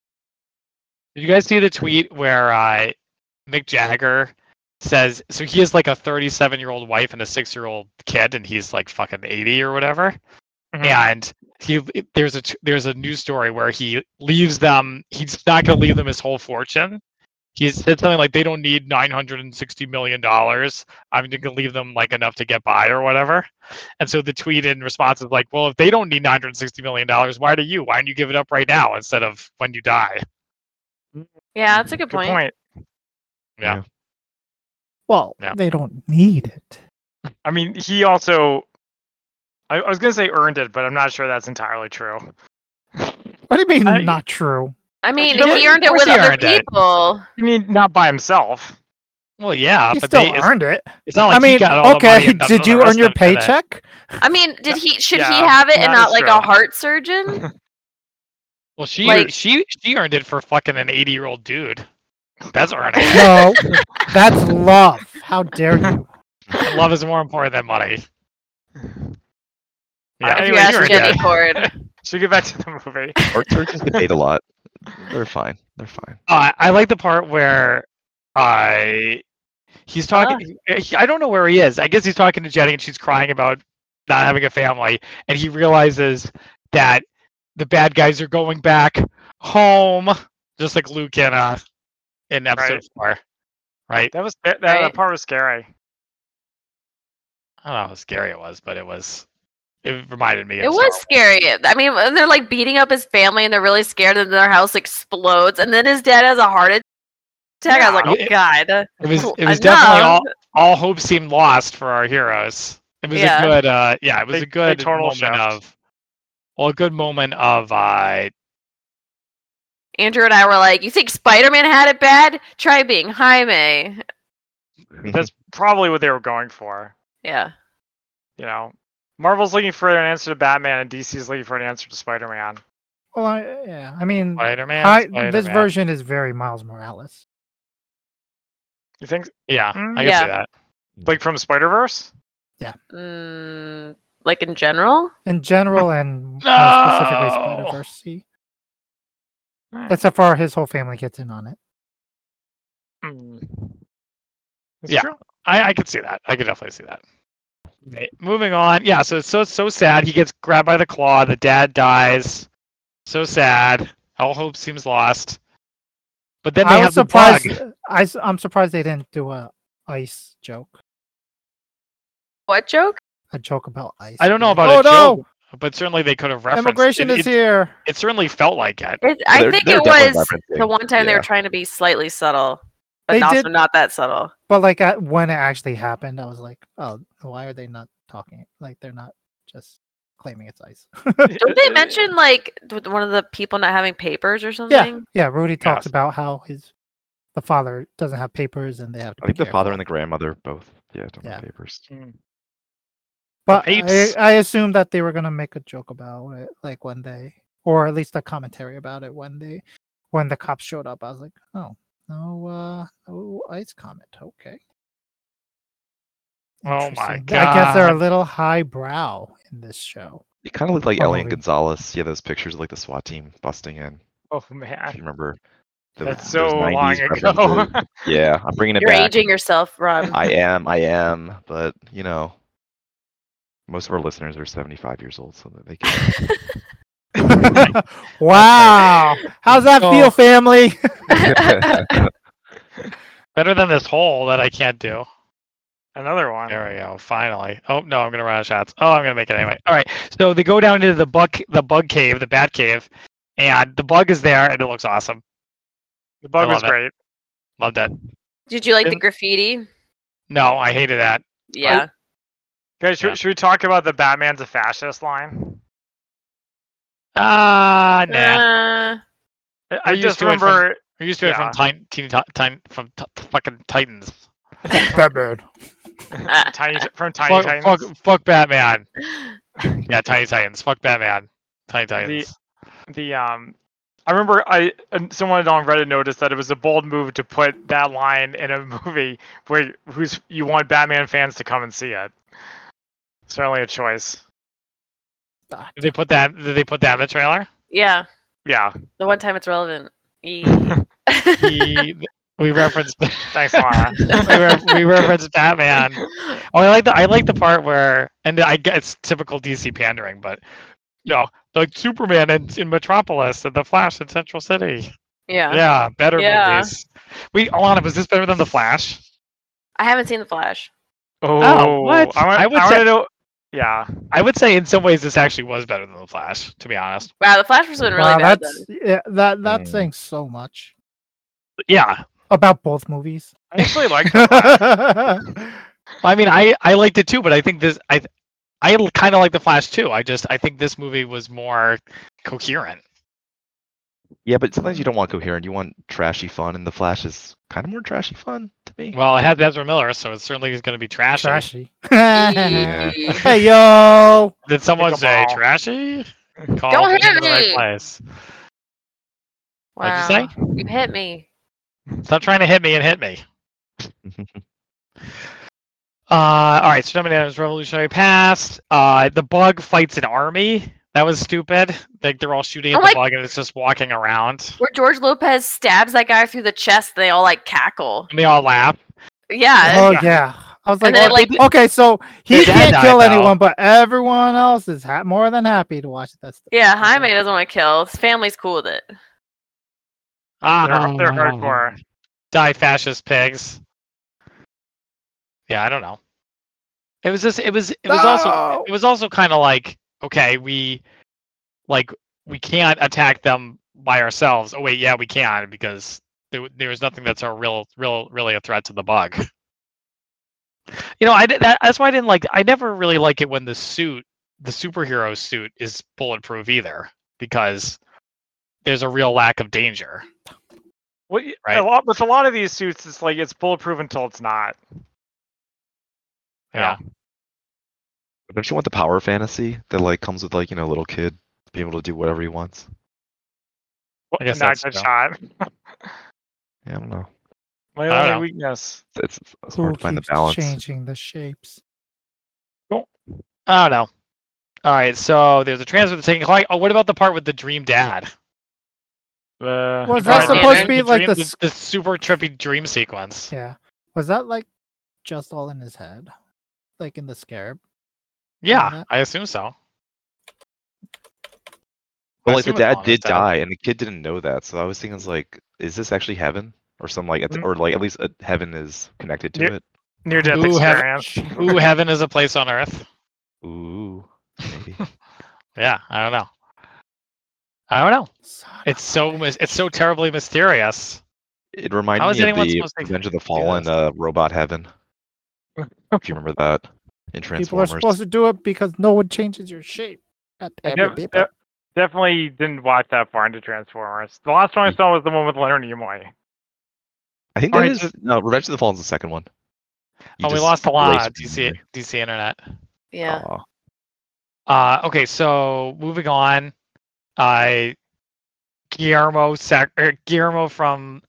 Speaker 4: Did you guys see the tweet where Mick Jagger says so he has like a 37-year-old wife and a 6-year-old kid, and he's like fucking 80 or whatever.
Speaker 1: Mhm.
Speaker 4: And there's a news story where he leaves them. He's not going to leave them his whole fortune. He said something like they don't need $960 million. I'm going to leave them like enough to get by or whatever. And so the tweet in response is like, well, if they don't need $960 million, why do you? Why don't you give it up right now instead of when you die?
Speaker 3: Yeah, that's a good
Speaker 1: Good
Speaker 3: point.
Speaker 1: point.
Speaker 4: Yeah.
Speaker 2: Well,
Speaker 4: Yeah.
Speaker 2: they don't need it.
Speaker 1: I mean, he also. I was gonna say earned it, but I'm not sure that's entirely true.
Speaker 2: What do you mean
Speaker 1: I-
Speaker 2: not true?
Speaker 3: I mean,
Speaker 1: Yeah,
Speaker 3: he earned
Speaker 4: of
Speaker 3: it
Speaker 4: course
Speaker 3: with
Speaker 4: he
Speaker 3: other
Speaker 4: earned it.
Speaker 3: people.
Speaker 1: I mean, not by himself.
Speaker 4: Well, yeah,
Speaker 2: He
Speaker 4: but
Speaker 2: still
Speaker 4: it's
Speaker 2: earned it.
Speaker 4: not like
Speaker 2: I mean,
Speaker 4: he got all the money
Speaker 2: okay,
Speaker 4: and none
Speaker 2: did
Speaker 4: of the
Speaker 2: you
Speaker 4: rest
Speaker 2: earn your
Speaker 4: of them didn't.
Speaker 2: paycheck?
Speaker 3: I mean, should he
Speaker 1: Yeah,
Speaker 3: have it and
Speaker 1: that
Speaker 3: not
Speaker 1: is
Speaker 3: like
Speaker 1: true.
Speaker 3: a heart surgeon?
Speaker 4: Well, she
Speaker 3: Like-
Speaker 4: she earned it for fucking an 80-year-old dude. That's earning.
Speaker 2: No, that's love. How dare you?
Speaker 4: Love is more important than money. Yeah,
Speaker 1: If
Speaker 3: If
Speaker 1: you
Speaker 3: you
Speaker 1: Anyway,
Speaker 3: ask
Speaker 1: you're
Speaker 3: Jenny
Speaker 1: dead.
Speaker 3: Ford.
Speaker 1: Should we get back to the movie?
Speaker 5: Or churches debate a lot. They're fine. They're fine.
Speaker 4: I like the part where he's talking. I don't know where he is. I guess he's talking to Jenny, and she's crying about not having a family, and he realizes that the bad guys are going back home, just like Luke in episode 4. Right?
Speaker 1: That was that
Speaker 3: Right.
Speaker 1: part was scary.
Speaker 4: I don't know how scary it was, but it reminded me.
Speaker 3: It
Speaker 4: of
Speaker 3: was
Speaker 4: Star
Speaker 3: scary. I mean, when they're like beating up his family and they're really scared and their house explodes and then his dad has a heart attack. I was like,
Speaker 4: Yeah.
Speaker 3: oh god.
Speaker 4: It was
Speaker 3: Enough.
Speaker 4: definitely all hope seemed lost for our heroes. It was
Speaker 3: Yeah.
Speaker 4: a good it was
Speaker 1: Big-
Speaker 4: a good
Speaker 1: big total
Speaker 4: moment
Speaker 1: shift.
Speaker 4: a good moment of
Speaker 3: Andrew and I were like, you think Spider-Man had it bad? Try being Jaime.
Speaker 1: That's probably what they were going for.
Speaker 3: Yeah.
Speaker 1: You know, Marvel's looking for an answer to Batman, and DC's looking for an answer to Spider-Man.
Speaker 2: Well, yeah. I mean,
Speaker 4: Spider-Man.
Speaker 2: this
Speaker 4: Spider-Man.
Speaker 2: version is very Miles Morales.
Speaker 1: You think,
Speaker 4: Yeah,
Speaker 1: Mm,
Speaker 4: I can
Speaker 3: yeah.
Speaker 4: see that.
Speaker 1: like from Spider-Verse?
Speaker 3: Like in general?
Speaker 2: In general, and more specifically
Speaker 4: No!
Speaker 2: Spider-Verse. See? Except for his whole family gets in on it.
Speaker 1: That's
Speaker 4: Yeah.
Speaker 1: true.
Speaker 4: I could see that. I could definitely see that. Okay, moving on. Yeah, so it's so sad. He gets grabbed by the claw. The dad dies. So sad. All hope seems lost. But then they
Speaker 2: I
Speaker 4: have
Speaker 2: was
Speaker 4: the
Speaker 2: surprised.
Speaker 4: bug.
Speaker 2: I'm surprised they didn't do a ice joke.
Speaker 3: What joke?
Speaker 2: A joke about ice.
Speaker 4: I don't know
Speaker 2: being-
Speaker 4: about
Speaker 2: Oh
Speaker 4: a
Speaker 2: no!
Speaker 4: joke, but certainly they could have referenced.
Speaker 2: Immigration
Speaker 4: it,
Speaker 2: is here.
Speaker 4: It certainly felt like it.
Speaker 3: I
Speaker 5: They're-
Speaker 3: think
Speaker 5: they're
Speaker 3: it
Speaker 5: definitely
Speaker 3: was
Speaker 5: referencing,
Speaker 3: the one time they
Speaker 5: yeah.
Speaker 3: were trying to be slightly subtle. but
Speaker 2: They
Speaker 3: also
Speaker 2: did-
Speaker 3: not that subtle.
Speaker 2: But like when it actually happened, I was like, oh, why are they not talking? Like they're not just claiming it's ice.
Speaker 3: Don't they mention like one of the people not having papers or
Speaker 2: yeah,
Speaker 3: something?
Speaker 2: yeah. Rudy talks
Speaker 4: Yes.
Speaker 2: about how the father doesn't have papers and they have to.
Speaker 5: I think
Speaker 2: be
Speaker 5: the father
Speaker 2: careful.
Speaker 5: and the grandmother both. Yeah, don't
Speaker 2: Yeah.
Speaker 5: have papers.
Speaker 2: But
Speaker 4: Papes.
Speaker 2: I assumed that they were gonna make a joke about it, like when they, or at least a commentary about it when the cops showed up. I was like, oh, no ice comment. Okay.
Speaker 4: Oh my
Speaker 2: Interesting. I guess they're a
Speaker 4: God.
Speaker 2: little highbrow in this show.
Speaker 5: It kind of looked like
Speaker 2: Or
Speaker 5: Elian
Speaker 2: movie.
Speaker 5: Gonzalez. Yeah, those pictures of like the SWAT team busting in.
Speaker 1: Oh
Speaker 5: If you
Speaker 1: man,
Speaker 5: remember.
Speaker 1: that's
Speaker 5: those
Speaker 1: so long
Speaker 5: 90s
Speaker 1: ago.
Speaker 5: references. Yeah, I'm bringing it
Speaker 3: You're
Speaker 5: back.
Speaker 3: aging yourself, Ron.
Speaker 5: I am, but you know, most of our listeners are 75 years old, so that they can.
Speaker 2: Wow. How's that
Speaker 4: So-
Speaker 2: feel, family?
Speaker 4: Better than this hole that I can't do.
Speaker 1: Another one.
Speaker 4: There we go. Finally. Oh no, I'm gonna run out of shots. Oh, I'm gonna make it anyway. All right. So they go down into the bug cave, the bat cave, and the bug is there, and it looks awesome.
Speaker 1: The bug
Speaker 4: I
Speaker 1: was
Speaker 4: love it.
Speaker 1: great.
Speaker 4: Loved it.
Speaker 3: Did you like the
Speaker 4: And-
Speaker 3: graffiti?
Speaker 4: No, I hated that.
Speaker 3: Yeah.
Speaker 1: Guys,
Speaker 4: Yeah.
Speaker 1: should we talk about the Batman's a fascist line?
Speaker 4: Ah, nah.
Speaker 3: Uh,
Speaker 1: I
Speaker 4: We're used
Speaker 1: just
Speaker 4: to it
Speaker 1: remember.
Speaker 4: We're used to it
Speaker 1: yeah.
Speaker 4: from fucking Titans.
Speaker 2: Batman.
Speaker 1: Tiny Titans.
Speaker 4: Fuck Batman. Yeah, Tiny Titans. Fuck Batman. Tiny Titans.
Speaker 1: I remember someone on Reddit noticed that it was a bold move to put that line in a movie where you want Batman fans to come and see it. Certainly a choice.
Speaker 4: Did they put that in the trailer?
Speaker 3: yeah.
Speaker 1: Yeah.
Speaker 3: The one time it's relevant. E-
Speaker 4: We referenced
Speaker 1: Thanks, Lara.
Speaker 4: we referenced Batman. Oh, I like the part where, and I get it's typical DC pandering, but you know, like Superman in Metropolis and the Flash in Central City.
Speaker 3: yeah.
Speaker 4: Yeah, better
Speaker 3: Yeah.
Speaker 4: movies. Alana, was this better than the Flash?
Speaker 3: I haven't seen The Flash.
Speaker 1: Oh,
Speaker 4: what?
Speaker 1: I
Speaker 4: would
Speaker 1: want
Speaker 4: say
Speaker 1: to know. Yeah.
Speaker 4: I would say in some ways this actually was better than the Flash, to be honest.
Speaker 3: Wow, The Flash was been really
Speaker 2: Wow,
Speaker 3: bad.
Speaker 2: that's
Speaker 3: Then.
Speaker 2: that's
Speaker 5: Mm.
Speaker 2: saying so much
Speaker 4: Yeah,
Speaker 2: about both movies.
Speaker 1: I actually like that.
Speaker 4: I mean, I liked it too, but I think I kind of like the Flash too. I think this movie was more coherent.
Speaker 5: Yeah, but sometimes you don't want coherent. You want trashy fun, and the Flash is kind of more trashy fun to me.
Speaker 4: Well, it has Ezra Miller, so it certainly is going to be trashy.
Speaker 2: Trashy.
Speaker 5: Yeah.
Speaker 2: Hey yo.
Speaker 4: Did someone
Speaker 1: Take a
Speaker 4: say
Speaker 1: ball.
Speaker 4: trashy? Call
Speaker 3: Don't
Speaker 4: it
Speaker 3: hit
Speaker 4: in the right
Speaker 3: me!
Speaker 4: place.
Speaker 3: Wow.
Speaker 4: What'd you say?
Speaker 3: You hit me.
Speaker 4: Stop trying to hit me and hit me. All right, so Terminator's Revolutionary Past. The bug fights an army. That was stupid. Like they're all shooting at
Speaker 3: Oh
Speaker 4: the
Speaker 3: my-
Speaker 4: bug and it's just walking around.
Speaker 3: Where George Lopez stabs that guy through the chest, they all like cackle.
Speaker 4: And they all laugh.
Speaker 3: Yeah.
Speaker 2: Oh yeah. I was like,
Speaker 3: And then, like,
Speaker 2: okay, so he
Speaker 4: Their dad
Speaker 2: can't
Speaker 4: died,
Speaker 2: kill
Speaker 4: though.
Speaker 2: anyone, but everyone else is more than happy to watch that stuff.
Speaker 3: Yeah, Jaime doesn't want to kill. His family's cool with it.
Speaker 1: They're hardcore.
Speaker 4: Die fascist pigs. Yeah, I don't know. It was just it was also kind of like, okay, we can't attack them by ourselves. Oh wait, yeah, we can because there was nothing that's really a threat to the bug. You know, that's why I didn't like. I never really like it when the superhero suit is bulletproof either, because there's a real lack of danger.
Speaker 1: Well,
Speaker 4: Right.
Speaker 1: with a lot of these suits, it's like it's bulletproof until it's not.
Speaker 4: Yeah.
Speaker 5: Don't you want the power fantasy that like comes with like a little kid being able to do whatever he wants?
Speaker 4: I guess
Speaker 1: Not
Speaker 4: that's
Speaker 1: good
Speaker 4: true.
Speaker 1: shot.
Speaker 5: Yeah, I don't know.
Speaker 1: My
Speaker 4: I don't
Speaker 1: only
Speaker 4: know.
Speaker 1: weakness.
Speaker 5: It's
Speaker 2: Who
Speaker 5: hard to find the
Speaker 2: keeps
Speaker 5: balance.
Speaker 2: changing the shapes?
Speaker 4: I don't know. All right, so there's a transfer that's taking place. Oh, what about the part with the dream dad?
Speaker 2: Was
Speaker 3: that supposed to
Speaker 2: be like
Speaker 4: the super trippy dream sequence?
Speaker 2: Yeah. Was that like just all in his head? Like in the Scarab?
Speaker 4: Yeah,
Speaker 2: that?
Speaker 4: I assume so.
Speaker 5: But
Speaker 4: I
Speaker 5: like the
Speaker 4: assume it's
Speaker 5: dad
Speaker 4: all in
Speaker 5: did
Speaker 4: his head.
Speaker 5: die, and the kid didn't know that. So I was thinking, like, is this actually heaven or some like,
Speaker 1: Mm.
Speaker 5: or like at least heaven is connected to
Speaker 1: Yeah.
Speaker 5: it?
Speaker 1: Near death
Speaker 4: Ooh,
Speaker 1: experience.
Speaker 4: Ooh, heaven is a place on earth.
Speaker 5: Ooh, maybe.
Speaker 4: Yeah, I don't know. I don't know. It's so terribly mysterious.
Speaker 5: It reminded
Speaker 4: How is
Speaker 5: me of
Speaker 4: anyone
Speaker 5: the
Speaker 4: supposed to
Speaker 5: Revenge of the
Speaker 4: do
Speaker 5: Fallen
Speaker 4: this?
Speaker 5: Robot Heaven. If you remember that in
Speaker 2: People are
Speaker 5: Transformers.
Speaker 2: supposed to do it because no one changes your shape.
Speaker 1: I
Speaker 2: Damn people.
Speaker 1: definitely didn't watch that far into Transformers. The last one I saw was the one with Leonard Nimoy.
Speaker 5: I think
Speaker 4: All
Speaker 5: that
Speaker 4: right,
Speaker 5: is
Speaker 4: just-
Speaker 5: no Revenge of the Fallen is the second one. You
Speaker 4: we
Speaker 5: just
Speaker 4: lost a lot on
Speaker 5: erase
Speaker 4: DC Internet.
Speaker 3: Yeah.
Speaker 5: Aw.
Speaker 4: Okay, so moving on. Guillermo from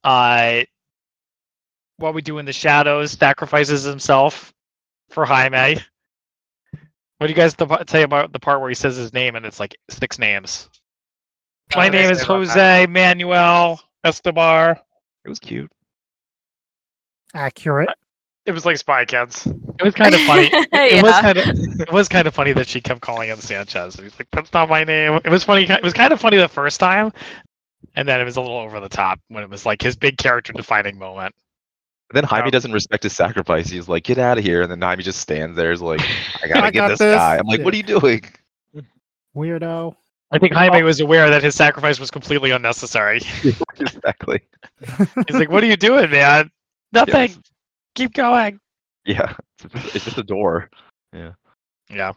Speaker 4: What We Do in the Shadows sacrifices himself for Jaime. What do you guys say about the part where he says his name and it's like 6 names? My name is Jose Manuel Escobar.
Speaker 5: It was cute.
Speaker 2: Accurate.
Speaker 1: It was like Spy Kids.
Speaker 4: It was kind of funny. It
Speaker 3: Yeah.
Speaker 4: was kind of funny that she kept calling him Sanchez. He's like, "That's not my name." It was funny. It was kind of funny the first time, and then it was a little over the top when it was like his big character defining moment.
Speaker 5: And then Jaime
Speaker 1: Oh.
Speaker 5: doesn't respect his sacrifice. He's like, "Get out of here!" And then Jaime just stands there, is like, "I gotta
Speaker 2: I
Speaker 5: get
Speaker 2: got
Speaker 5: this
Speaker 2: this."
Speaker 5: guy." I'm like, "What are you doing?"
Speaker 2: Weirdo.
Speaker 4: I think Jaime was aware that his sacrifice was completely unnecessary.
Speaker 5: Exactly.
Speaker 4: He's like, "What are you doing, man? Nothing.
Speaker 5: Yes.
Speaker 4: Keep going."
Speaker 5: Yeah, it's just a door. Yeah.
Speaker 4: Yeah.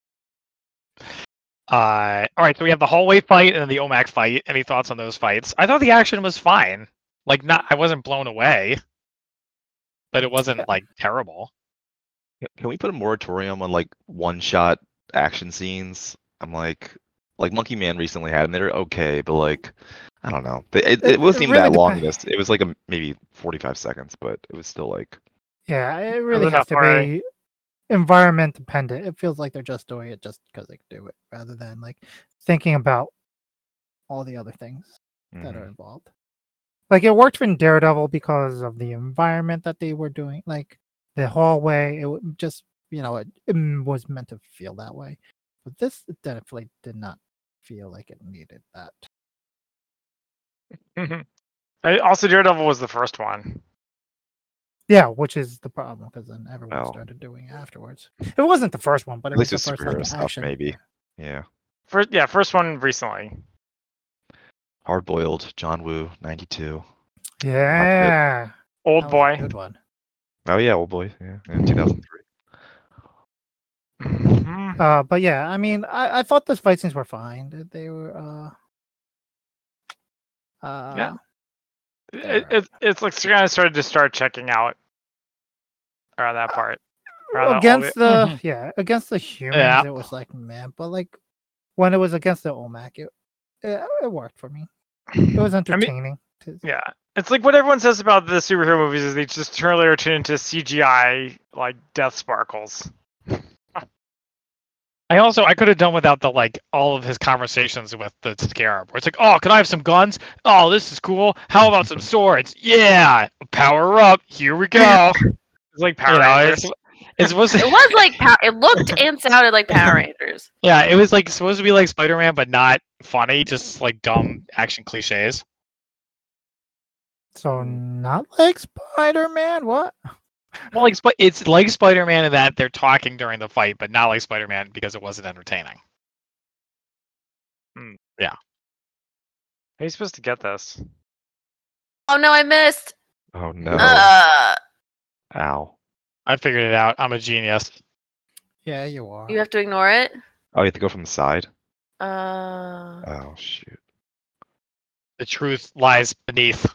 Speaker 4: All right, so we have the hallway fight and the OMAC fight. Any thoughts on those fights? I thought the action was fine. Like, I wasn't blown away, but it wasn't like terrible.
Speaker 5: Can we put a moratorium on like one-shot action scenes? I'm like Monkey Man recently had, and they're okay, but like, I don't know. It wasn't even
Speaker 2: really
Speaker 5: that long.
Speaker 2: depends.
Speaker 5: It was like maybe 45 seconds, but it was still like.
Speaker 2: Yeah, it really
Speaker 1: enough
Speaker 2: has to
Speaker 1: for
Speaker 2: be environment dependent. It feels like they're just doing it just because they can do it, rather than like thinking about all the other things that are involved. Like it worked for Daredevil because of the environment that they were doing, like the hallway. It just it was meant to feel that way, but this definitely did not feel like it needed that.
Speaker 1: Also, Daredevil was the first one.
Speaker 2: Yeah, which is the problem because then everyone
Speaker 5: Well.
Speaker 2: started doing it afterwards. It wasn't the first one, but it
Speaker 5: At least
Speaker 2: was
Speaker 5: with
Speaker 2: the first
Speaker 5: superhero
Speaker 2: like,
Speaker 5: stuff,
Speaker 2: action.
Speaker 5: maybe. Yeah.
Speaker 1: First one recently.
Speaker 5: Hard Boiled, John Woo, 92.
Speaker 2: Yeah,
Speaker 1: Old
Speaker 2: that was a
Speaker 1: Boy.
Speaker 2: good one.
Speaker 5: Oh yeah, old boy. Yeah, 2003.
Speaker 1: Mhm.
Speaker 2: But yeah, I mean, I thought the fight scenes were fine. They were
Speaker 1: Yeah. It's like kind of started to checking out around that part.
Speaker 2: against the
Speaker 4: Mhm.
Speaker 2: against the humans,
Speaker 4: Yeah.
Speaker 2: it was like man, but like when it was against the OMAC, it worked for me. It was entertaining.
Speaker 1: Yeah, it's like what everyone says about the superhero movies is they just turn into CGI like death sparkles.
Speaker 4: I could have done without the like all of his conversations with the Scarab. Where it's like, oh, can I have some guns? Oh, this is cool. How about some swords? Yeah, power up. Here we go.
Speaker 1: It's like Power
Speaker 4: You know,
Speaker 1: Rangers.
Speaker 4: it's supposed to,
Speaker 3: It was like it looked and sounded like Power Rangers.
Speaker 4: yeah, it was like supposed to be like Spider-Man, but not funny, just like dumb action cliches.
Speaker 2: So not like Spider-Man. What?
Speaker 4: Well, like it's like Spider-Man in that they're talking during the fight, but not like Spider-Man because it wasn't entertaining.
Speaker 1: How are you supposed to get this?
Speaker 3: Oh no, I missed.
Speaker 5: Oh no. Ow.
Speaker 4: I figured it out. I'm a genius.
Speaker 2: Yeah, you are.
Speaker 3: You have to ignore it.
Speaker 5: Oh, you have to go from the side.
Speaker 3: Uh,
Speaker 5: Oh shoot.
Speaker 4: The truth lies beneath.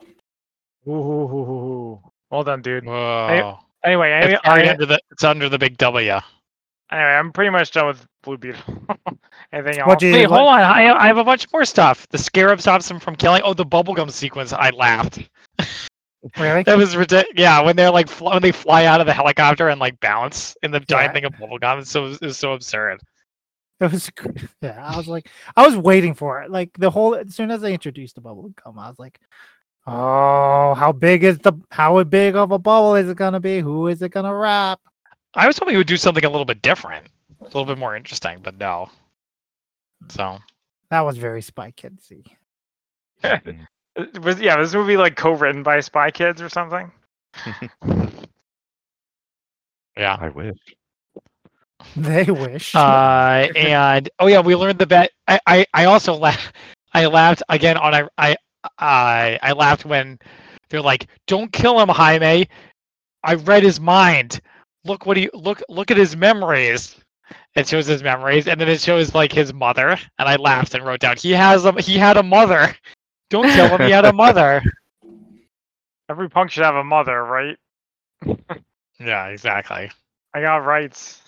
Speaker 1: Ooh. Well done, dude.
Speaker 4: Whoa.
Speaker 1: Anyway,
Speaker 4: It's under the big W.
Speaker 1: I'm pretty much done with Blue Beetle. Anything else?
Speaker 2: What do you
Speaker 4: Wait,
Speaker 2: like?
Speaker 4: hold on. I have a bunch more stuff. The Scarab stops him from killing. Oh, the bubblegum sequence. I laughed.
Speaker 2: Really?
Speaker 4: That was ridiculous. Yeah, when they're like when they fly out of the helicopter and like bounce in the giant thing of bubblegum. It's so absurd.
Speaker 2: It was, yeah. I was waiting for it. Like as soon as they introduced the bubble gum, I was like, oh, how big of a bubble is it gonna be? Who is it gonna wrap?
Speaker 4: I was hoping he would do something a little bit different, a little bit more interesting, but no. So
Speaker 2: That was very Spy Kidsy.
Speaker 1: Was this movie like co-written by Spy Kids or something?
Speaker 4: yeah.
Speaker 5: I wish.
Speaker 2: They wish.
Speaker 4: And oh yeah, we learned the bet. I also laughed. I laughed again on I laughed when They're like, "Don't kill him, Jaime. I read his mind. Look what he look at his memories." It shows his memories, and then it shows like his mother. And I laughed and wrote down, He had a mother. Don't kill him. He had a mother."
Speaker 1: Every punk should have a mother, right?
Speaker 4: Yeah, exactly.
Speaker 1: I got rights.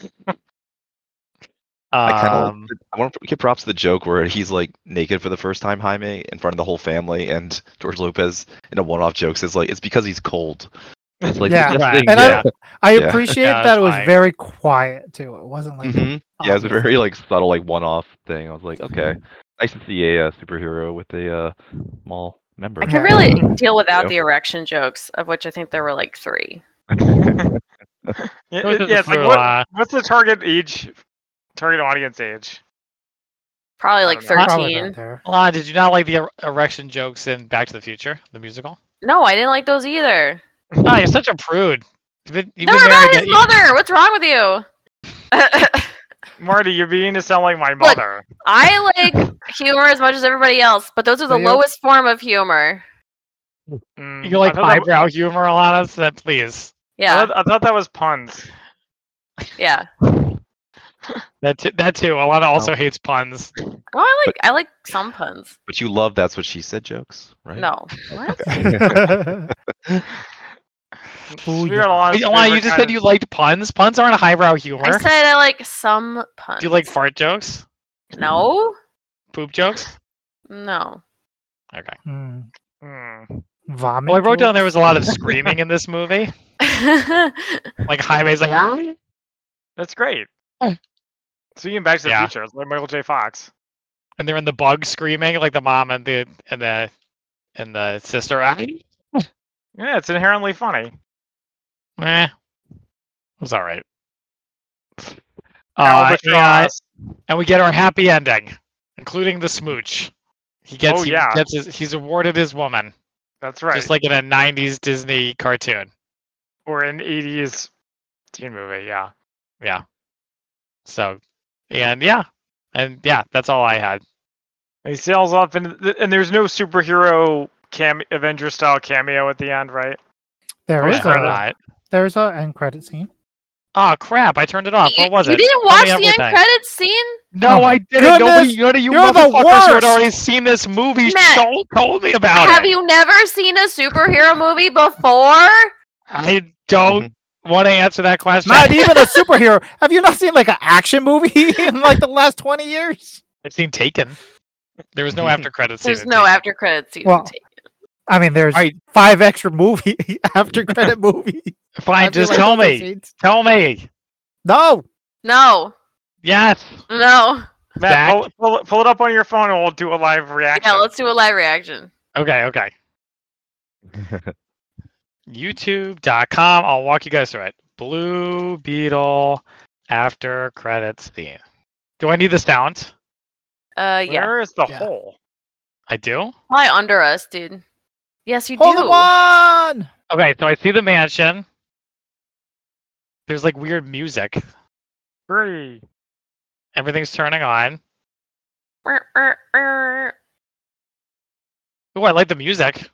Speaker 5: I want to give props to the joke where he's like naked for the first time, Jaime, in front of the whole family, and George Lopez in a one-off joke says like it's because he's cold. It's like
Speaker 2: Yeah,
Speaker 4: right.
Speaker 2: and
Speaker 4: Yeah.
Speaker 2: I
Speaker 5: Yeah.
Speaker 2: appreciate
Speaker 4: Yeah,
Speaker 2: that it was
Speaker 4: fine.
Speaker 2: very quiet too. It wasn't like
Speaker 5: Yeah, it's a very like subtle like one-off thing. I was like, okay, nice to see a superhero with a small member.
Speaker 3: I can really deal without the erection jokes, of which I think there were like 3.
Speaker 1: Yeah,
Speaker 4: Those are
Speaker 1: it's like
Speaker 4: through,
Speaker 1: what's the target audience age?
Speaker 3: Probably
Speaker 1: I
Speaker 3: like
Speaker 1: don't know.
Speaker 2: probably
Speaker 3: 13.
Speaker 2: not there.
Speaker 4: Did you not like the erection jokes in Back to the Future, the musical?
Speaker 3: No, I didn't like those either.
Speaker 4: Oh, you're such a prude. You've
Speaker 3: No,
Speaker 4: been
Speaker 3: I'm not
Speaker 4: married
Speaker 3: his mother. What's wrong with you?
Speaker 1: Marty, you're beginning to sound like my mother.
Speaker 3: I like humor as much as everybody else, but those are the
Speaker 2: So you-
Speaker 3: lowest form of humor.
Speaker 1: Mm,
Speaker 4: You like
Speaker 1: I thought that-
Speaker 4: highbrow humor, Alana? Then please.
Speaker 3: Yeah,
Speaker 1: I thought that was puns.
Speaker 3: yeah.
Speaker 4: That too. Alana also hates puns.
Speaker 3: Well, I like some puns.
Speaker 5: But you love That's What She Said jokes, right?
Speaker 3: No. What?
Speaker 2: Ooh,
Speaker 1: We
Speaker 2: yeah.
Speaker 1: got a lot of
Speaker 4: Wait, Alana, you
Speaker 1: favorite
Speaker 4: just
Speaker 1: kind
Speaker 4: said you liked puns. Puns aren't highbrow humor.
Speaker 3: I said I like some puns.
Speaker 4: Do you like fart jokes?
Speaker 3: No?
Speaker 4: Poop jokes?
Speaker 3: No.
Speaker 4: Okay.
Speaker 2: Hmm.
Speaker 1: Mm.
Speaker 2: Vomit.
Speaker 4: Well, I wrote down there
Speaker 2: jokes?
Speaker 4: was a lot of screaming in this movie. Like Jaime's like, "Ah."
Speaker 1: That's great.
Speaker 4: Oh.
Speaker 1: Speaking of Back to the
Speaker 4: Yeah.
Speaker 1: Future, it's like Michael J. Fox.
Speaker 4: And they're in the bug screaming, like the mom and the sister. "Ah."
Speaker 1: Yeah, it's inherently funny.
Speaker 4: Eh. It was all right.
Speaker 1: Albatross.
Speaker 4: And we get our happy ending, including the smooch. He's awarded his woman,
Speaker 1: That's right.
Speaker 4: just like in a '90s Disney cartoon.
Speaker 1: Or an 80s teen movie, yeah.
Speaker 4: Yeah. So, and yeah, that's all I had.
Speaker 1: He sails off, and there's no superhero Avenger style cameo at the end, right?
Speaker 2: There
Speaker 4: Oh,
Speaker 2: is
Speaker 4: sure
Speaker 2: a
Speaker 4: not.
Speaker 2: there's a end credit scene.
Speaker 4: Oh crap! I turned it off. What was
Speaker 3: You
Speaker 4: it?
Speaker 3: didn't
Speaker 4: Tell
Speaker 3: watch
Speaker 4: me
Speaker 3: the end
Speaker 4: everything.
Speaker 3: credits scene?
Speaker 4: No,
Speaker 2: Oh
Speaker 4: I
Speaker 2: my
Speaker 4: didn't.
Speaker 2: goodness,
Speaker 4: None of you
Speaker 2: you're the
Speaker 4: motherfuckers who had
Speaker 2: worst.
Speaker 4: already seen this movie
Speaker 3: Matt,
Speaker 4: told me about
Speaker 3: Have
Speaker 4: it.
Speaker 3: you never seen a superhero movie before?
Speaker 4: I don't want to answer that question.
Speaker 2: Not even a superhero. Have you not seen like an action movie in like the last 20 years?
Speaker 4: I've seen Taken. There was no after credits.
Speaker 3: There's no after credits scene.
Speaker 2: Well, I mean, there's
Speaker 4: Alright.
Speaker 2: 5 extra movie after credit movie.
Speaker 4: Fine,
Speaker 2: Have you,
Speaker 4: just
Speaker 2: like,
Speaker 4: tell
Speaker 2: those
Speaker 4: me.
Speaker 2: scenes?
Speaker 4: Tell me.
Speaker 2: No.
Speaker 3: No.
Speaker 4: Yes.
Speaker 3: No.
Speaker 1: Matt, pull it up on your phone and we'll do a live reaction.
Speaker 3: Yeah, let's do a live reaction.
Speaker 4: Okay. YouTube.com. I'll walk you guys through it. Blue Beetle after credits theme. Do I need the sound?
Speaker 3: Yeah.
Speaker 1: Where is the
Speaker 2: Yeah.
Speaker 1: hole?
Speaker 4: I do?
Speaker 3: Probably under us, dude. Yes, you
Speaker 2: Hold
Speaker 3: do.
Speaker 2: on.
Speaker 4: Okay, so I see the mansion. There's like weird music.
Speaker 1: 3.
Speaker 4: Everything's turning on.
Speaker 3: Oh,
Speaker 4: Oh, I like the music.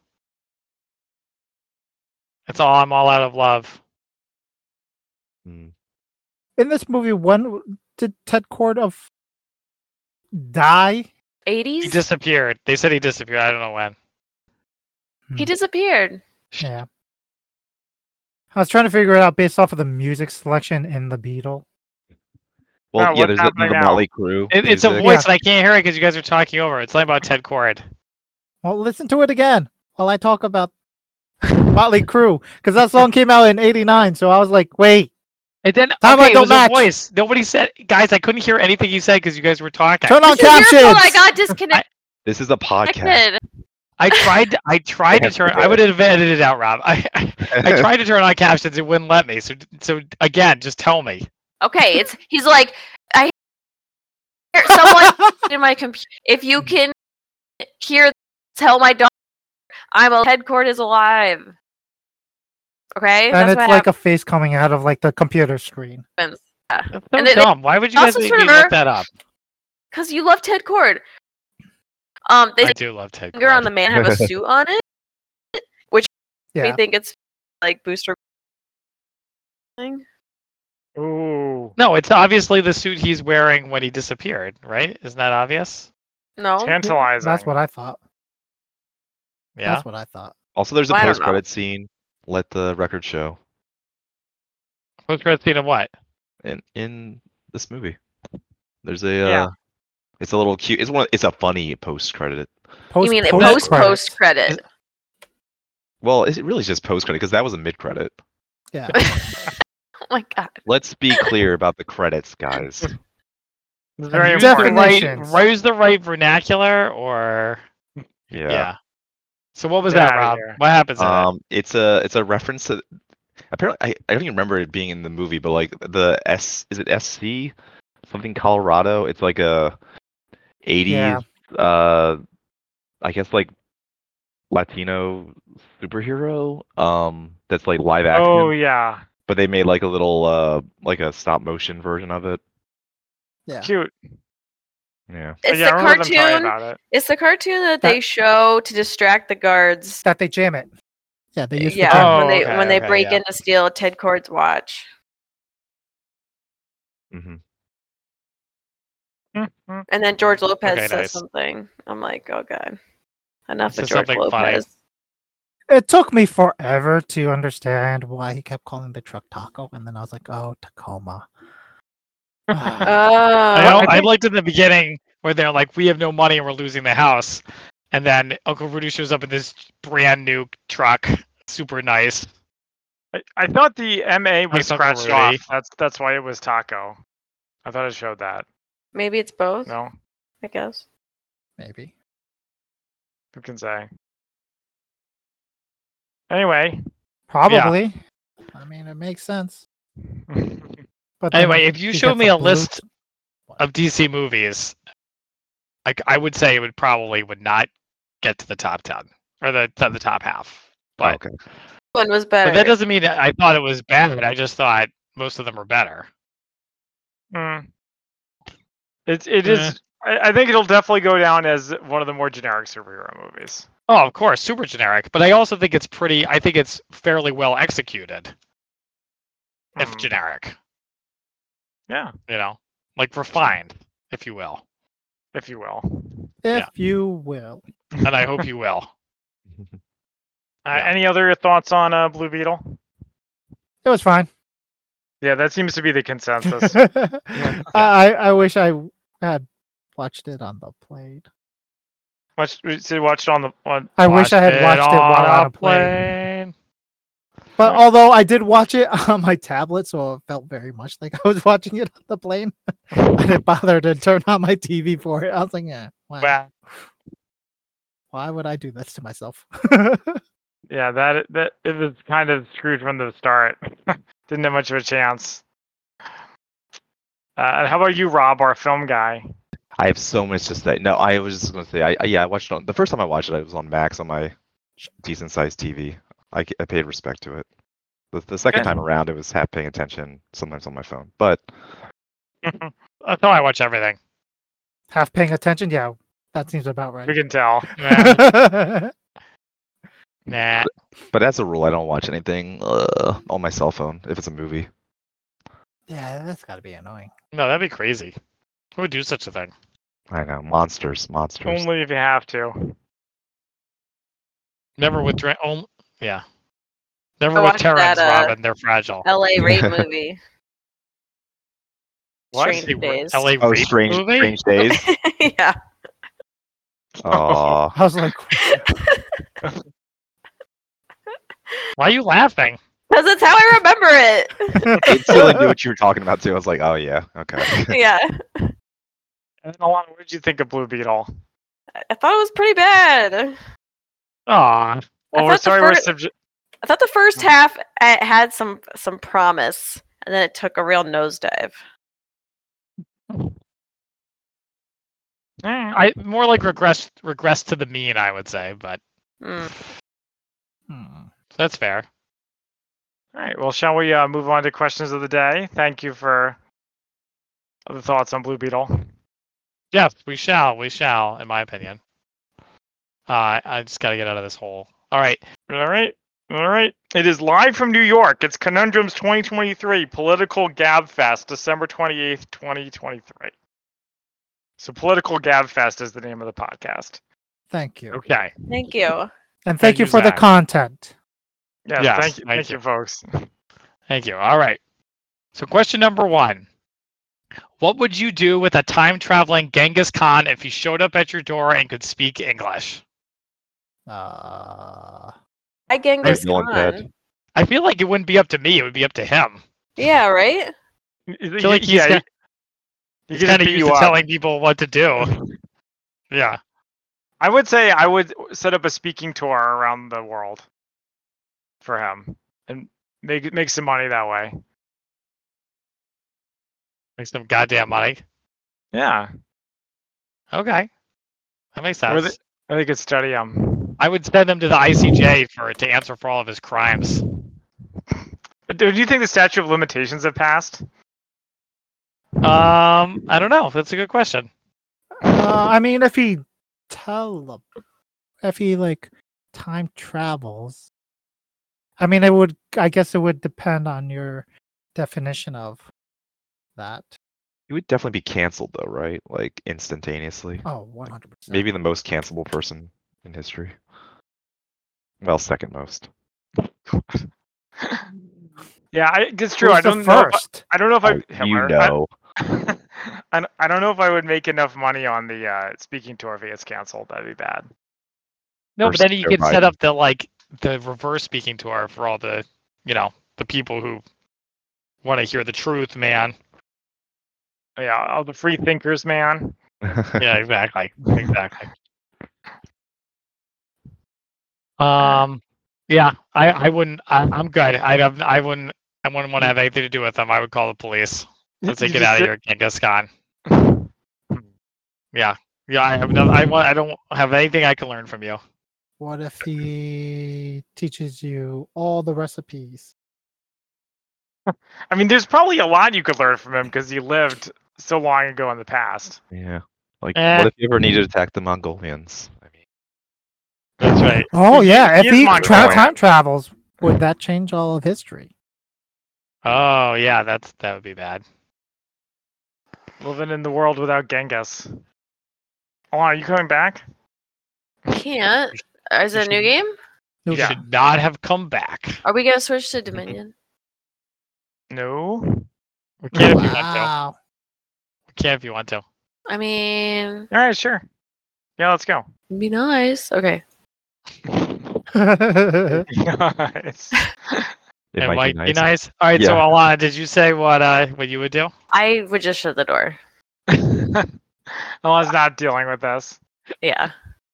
Speaker 4: I'm all out of love.
Speaker 5: Hmm.
Speaker 2: In this movie, when did Ted Kordov die?
Speaker 3: 80s?
Speaker 4: He disappeared. They said he disappeared. I don't know when.
Speaker 3: He disappeared.
Speaker 2: Yeah. I was trying to figure it out based off of the music selection in The Beetle.
Speaker 5: Well,
Speaker 1: Now,
Speaker 5: yeah,
Speaker 1: what's
Speaker 5: there's
Speaker 1: happening
Speaker 5: the
Speaker 1: now?
Speaker 5: Motley Crue.
Speaker 4: It's a
Speaker 5: music.
Speaker 4: voice, and I can't hear it because you guys are talking over. It's something about Ted Cord.
Speaker 2: Well, listen to it again while I talk about Motley Crue, because that song came out in '89. So I was like, wait,
Speaker 4: And then
Speaker 2: Time
Speaker 4: okay,
Speaker 2: I
Speaker 4: it
Speaker 2: don't
Speaker 4: was
Speaker 2: match.
Speaker 4: a voice. Nobody said, guys. I couldn't hear anything you said because you guys were talking.
Speaker 2: turn on
Speaker 3: This is your fault I
Speaker 2: captions.
Speaker 3: got disconnected.
Speaker 5: This is a podcast.
Speaker 4: I tried to turn. I would have edited it out, Rob. I tried to turn on captions. It wouldn't let me. So again, just tell me.
Speaker 3: Okay, he's like, I hear someone in my computer. If you can hear, tell my daughter Ted Cord is alive. Okay,
Speaker 2: And
Speaker 3: that's
Speaker 2: it's
Speaker 3: what
Speaker 2: like a face coming out of like the computer screen.
Speaker 3: happens.
Speaker 4: That's so
Speaker 3: And they-
Speaker 4: dumb. Why would you guys
Speaker 3: also
Speaker 4: make me
Speaker 3: remember-
Speaker 4: look that up?
Speaker 3: Because you love Ted Cord. They
Speaker 4: I
Speaker 3: say
Speaker 4: do love Ted
Speaker 3: finger on
Speaker 4: Cord.
Speaker 3: the man have a suit on it, which
Speaker 2: Yeah.
Speaker 3: We think it's like Booster. Thing.
Speaker 1: Ooh.
Speaker 4: No, it's obviously the suit he's wearing when he disappeared, right? Isn't that obvious?
Speaker 3: No.
Speaker 1: Tantalizing.
Speaker 2: That's what I thought.
Speaker 4: Yeah.
Speaker 2: That's what I thought.
Speaker 5: Also, there's a
Speaker 3: Well, I don't
Speaker 5: post-credit scene. Let the record show
Speaker 4: Post-credit scene of what?
Speaker 5: in this movie. There's a
Speaker 1: Yeah.
Speaker 5: it's a little cute. It's a funny post-credit.
Speaker 3: You mean
Speaker 2: Post
Speaker 3: post credit?
Speaker 5: Well, it really is just post-credit because that was a mid-credit.
Speaker 2: Yeah.
Speaker 3: Oh my god.
Speaker 5: Let's be clear about the credits, guys.
Speaker 1: It's very
Speaker 2: Use
Speaker 1: important.
Speaker 2: definitions.
Speaker 4: Use the right vernacular, or
Speaker 5: Yeah.
Speaker 4: So what was
Speaker 1: Get
Speaker 4: that,
Speaker 1: outta
Speaker 4: Rob?
Speaker 1: here.
Speaker 4: What happens in it?
Speaker 5: It's a reference to. Apparently, I don't even remember it being in the movie, but like is it SC something Colorado? It's like a 80s, I guess like Latino superhero. That's like live action.
Speaker 1: Oh yeah.
Speaker 5: But they made like a little like a stop motion version of it.
Speaker 2: Yeah.
Speaker 1: Cute.
Speaker 5: Yeah.
Speaker 3: It's
Speaker 1: Yeah, I
Speaker 3: the
Speaker 1: remember them talking
Speaker 3: cartoon.
Speaker 1: about it.
Speaker 3: It's the cartoon that they show to distract the guards.
Speaker 2: That they jam it. Yeah, they use
Speaker 3: Yeah,
Speaker 2: the jam.
Speaker 4: Oh,
Speaker 3: when they
Speaker 4: okay,
Speaker 3: break
Speaker 4: yeah.
Speaker 3: in to steal Ted Cord's watch.
Speaker 5: hmm
Speaker 1: Mhm.
Speaker 3: And then George Lopez
Speaker 4: Okay,
Speaker 3: says
Speaker 4: nice.
Speaker 3: something. I'm like, oh god, enough
Speaker 4: Says
Speaker 3: of George
Speaker 4: something funny.
Speaker 3: Lopez.
Speaker 2: It took me forever to understand why he kept calling the truck Taco, and then I was like, oh, Tacoma.
Speaker 3: Oh,
Speaker 4: I liked in the beginning where they're like, "We have no money and we're losing the house," and then Uncle Rudy shows up in this brand new truck, super nice.
Speaker 1: I thought the MA was
Speaker 4: Thanks, Uncle
Speaker 1: scratched
Speaker 4: Rudy.
Speaker 1: off. That's why it was Taco. I thought it showed that.
Speaker 3: maybe it's both.
Speaker 1: No,
Speaker 3: I guess.
Speaker 2: Maybe.
Speaker 1: who can say? Anyway.
Speaker 2: Probably. I mean, it makes sense. But then
Speaker 4: Anyway, if you
Speaker 2: he
Speaker 4: showed
Speaker 2: gets
Speaker 4: me a
Speaker 2: blue-
Speaker 4: list of DC movies, I would say it would not get to the top 10 or the top half. But,
Speaker 5: okay.
Speaker 3: One was better.
Speaker 4: but that doesn't mean I thought it was bad. I just thought most of them were better.
Speaker 1: Mm. It is. I think it'll definitely go down as one of the more generic superhero movies.
Speaker 4: Oh, of course, super generic. But I also think it's I think it's fairly well executed, if
Speaker 1: Mm.
Speaker 4: generic.
Speaker 1: Yeah,
Speaker 4: You know, like refined, if you will.
Speaker 1: if you will.
Speaker 2: If
Speaker 4: yeah.
Speaker 2: you will.
Speaker 4: And I hope you will. Yeah.
Speaker 1: Any other thoughts on Blue Beetle?
Speaker 2: It was fine.
Speaker 1: Yeah, that seems to be the consensus.
Speaker 2: I wish I had watched it on the plane.
Speaker 1: Watched it on the on.
Speaker 2: I wish I had watched it while on a plane.
Speaker 4: plane.
Speaker 2: But although I did watch it on my tablet, so it felt very much like I was watching it on the plane. I didn't bother to turn on my TV for it. I was like, yeah,
Speaker 1: Wow.
Speaker 2: why would I do this to myself?
Speaker 1: Yeah, that it was kind of screwed from the start. Didn't have much of a chance. And how about you, Rob, our film guy?
Speaker 5: I have so much to say. No, I was just going to say, I watched it on the first time I watched it. I was on Max on my decent sized TV. I paid respect to it. The second
Speaker 1: Good.
Speaker 5: time around, it was half paying attention, sometimes on my phone. But
Speaker 4: That's how I watch everything.
Speaker 2: Half paying attention? Yeah, that seems about
Speaker 1: We
Speaker 2: right.
Speaker 1: can tell.
Speaker 4: Nah.
Speaker 5: but as a rule, I don't watch anything on my cell phone if it's a movie.
Speaker 2: Yeah, that's got to be annoying.
Speaker 4: No, that'd be crazy. Who would do such a thing?
Speaker 5: I know, monsters.
Speaker 1: Only if you have to.
Speaker 4: Never with yeah. Never
Speaker 3: I
Speaker 4: with
Speaker 3: watched
Speaker 4: Terrence,
Speaker 3: that,
Speaker 4: Robin. They're fragile.
Speaker 3: LA rape movie.
Speaker 1: What?
Speaker 3: Strange Days.
Speaker 4: LA
Speaker 5: Oh,
Speaker 4: rape movie?
Speaker 5: strange days.
Speaker 3: Yeah.
Speaker 5: Aw.
Speaker 2: I was like,
Speaker 4: Why are you laughing?
Speaker 3: Because that's how I remember it.
Speaker 5: I totally knew what you were talking about too. I was like, oh yeah, okay.
Speaker 3: Yeah.
Speaker 1: And Alana, what did you think of Blue Beetle?
Speaker 3: I thought it was pretty bad.
Speaker 4: Aw.
Speaker 1: Well,
Speaker 3: I
Speaker 1: we're
Speaker 3: thought the
Speaker 1: sorry we're
Speaker 3: fir- I thought the first half had some promise, and then it took a real nosedive.
Speaker 4: I more like regress to the mean, I would say, but
Speaker 3: Mm.
Speaker 4: that's fair.
Speaker 1: All right. Well, shall we move on to questions of the day? Thank you for the thoughts on Blue Beetle.
Speaker 4: Yes, we shall, in my opinion. I just gotta get out of this hole. All right.
Speaker 1: All right. All right. It is live from New York. It's Conundrums 2023 Political Gab Fest, December 28th, 2023. So Political Gab Fest is the name of the podcast.
Speaker 2: Thank you.
Speaker 4: Okay.
Speaker 3: Thank you.
Speaker 2: And thank you
Speaker 4: you,
Speaker 2: for the
Speaker 4: Zach.
Speaker 2: content.
Speaker 1: Yes,
Speaker 4: Yes,
Speaker 1: thank you, folks.
Speaker 4: Thank you. All right. So question number 1. What would you do with a time-traveling Genghis Khan if he showed up at your door and could speak English?
Speaker 2: Uh,
Speaker 3: I Genghis
Speaker 5: Bill and Ted.
Speaker 3: Khan.
Speaker 4: I feel like it wouldn't be up to me. It would be up to him.
Speaker 3: Yeah, right?
Speaker 4: I feel like he's kind of used to telling people what to do. Yeah.
Speaker 1: I would say I would set up a speaking tour around the world for him and make some money that way.
Speaker 4: Make some goddamn money.
Speaker 1: Yeah.
Speaker 4: Okay. That makes
Speaker 1: Or
Speaker 4: sense.
Speaker 1: they could study him.
Speaker 4: I would send him to the ICJ to answer for all of his crimes.
Speaker 1: But do you think the statute of limitations have passed?
Speaker 4: I don't know. That's a good question.
Speaker 2: I mean, if he like time travels, I mean, I guess it would depend on your definition of that.
Speaker 5: He would definitely be canceled though, right? Like instantaneously.
Speaker 2: Oh, 100%.
Speaker 5: Maybe the most cancelable person in history. Well, second most.
Speaker 1: Yeah, it's true.
Speaker 2: Who's
Speaker 1: I don't
Speaker 2: the
Speaker 1: know.
Speaker 2: first?
Speaker 1: I don't know if I.
Speaker 5: You
Speaker 1: Hitler.
Speaker 5: know.
Speaker 1: I don't know if I would make enough money on the speaking tour if it gets canceled. That'd be bad.
Speaker 4: No, but then you
Speaker 5: Joe
Speaker 4: could set
Speaker 5: Biden.
Speaker 4: up the reverse speaking tour for all the people who want to hear the truth, man.
Speaker 1: Yeah, all the free thinkers, man.
Speaker 4: Yeah, exactly. Yeah, I wouldn't. I'm good. I wouldn't want to have anything to do with them. I would call the police. Let's
Speaker 1: You
Speaker 4: get
Speaker 1: just
Speaker 4: out of
Speaker 1: sit-
Speaker 4: here, Genghis Khan. Yeah. I have I don't have anything I can learn from you.
Speaker 2: What if he teaches you all the recipes?
Speaker 1: I mean, there's probably a lot you could learn from him because he lived so long ago in the past.
Speaker 5: Yeah. Like,
Speaker 4: Eh.
Speaker 5: what if you ever needed to attack the Mongolians? I mean,
Speaker 4: That's right.
Speaker 2: Oh yeah, if
Speaker 1: is
Speaker 2: he
Speaker 1: Mongolian.
Speaker 2: time travels, would that change all of history?
Speaker 4: Oh yeah, that would be bad.
Speaker 1: Living in the world without Genghis. Oh, are you coming back?
Speaker 3: Can't. Is it a new game?
Speaker 4: You
Speaker 1: Yeah.
Speaker 4: should not have come back.
Speaker 3: Are we gonna switch to Dominion?
Speaker 1: No.
Speaker 4: We can if you want to.
Speaker 2: Wow.
Speaker 4: We can if you want to.
Speaker 3: I mean,
Speaker 1: All right, sure. Yeah, let's go.
Speaker 3: it'd be nice. Okay.
Speaker 1: Nice.
Speaker 5: it
Speaker 4: It
Speaker 5: might be nice.
Speaker 4: All right, so
Speaker 5: Yeah.
Speaker 4: Alana, did you say what you would do?
Speaker 3: I would just shut the door.
Speaker 1: Alana's not dealing with this.
Speaker 3: Yeah.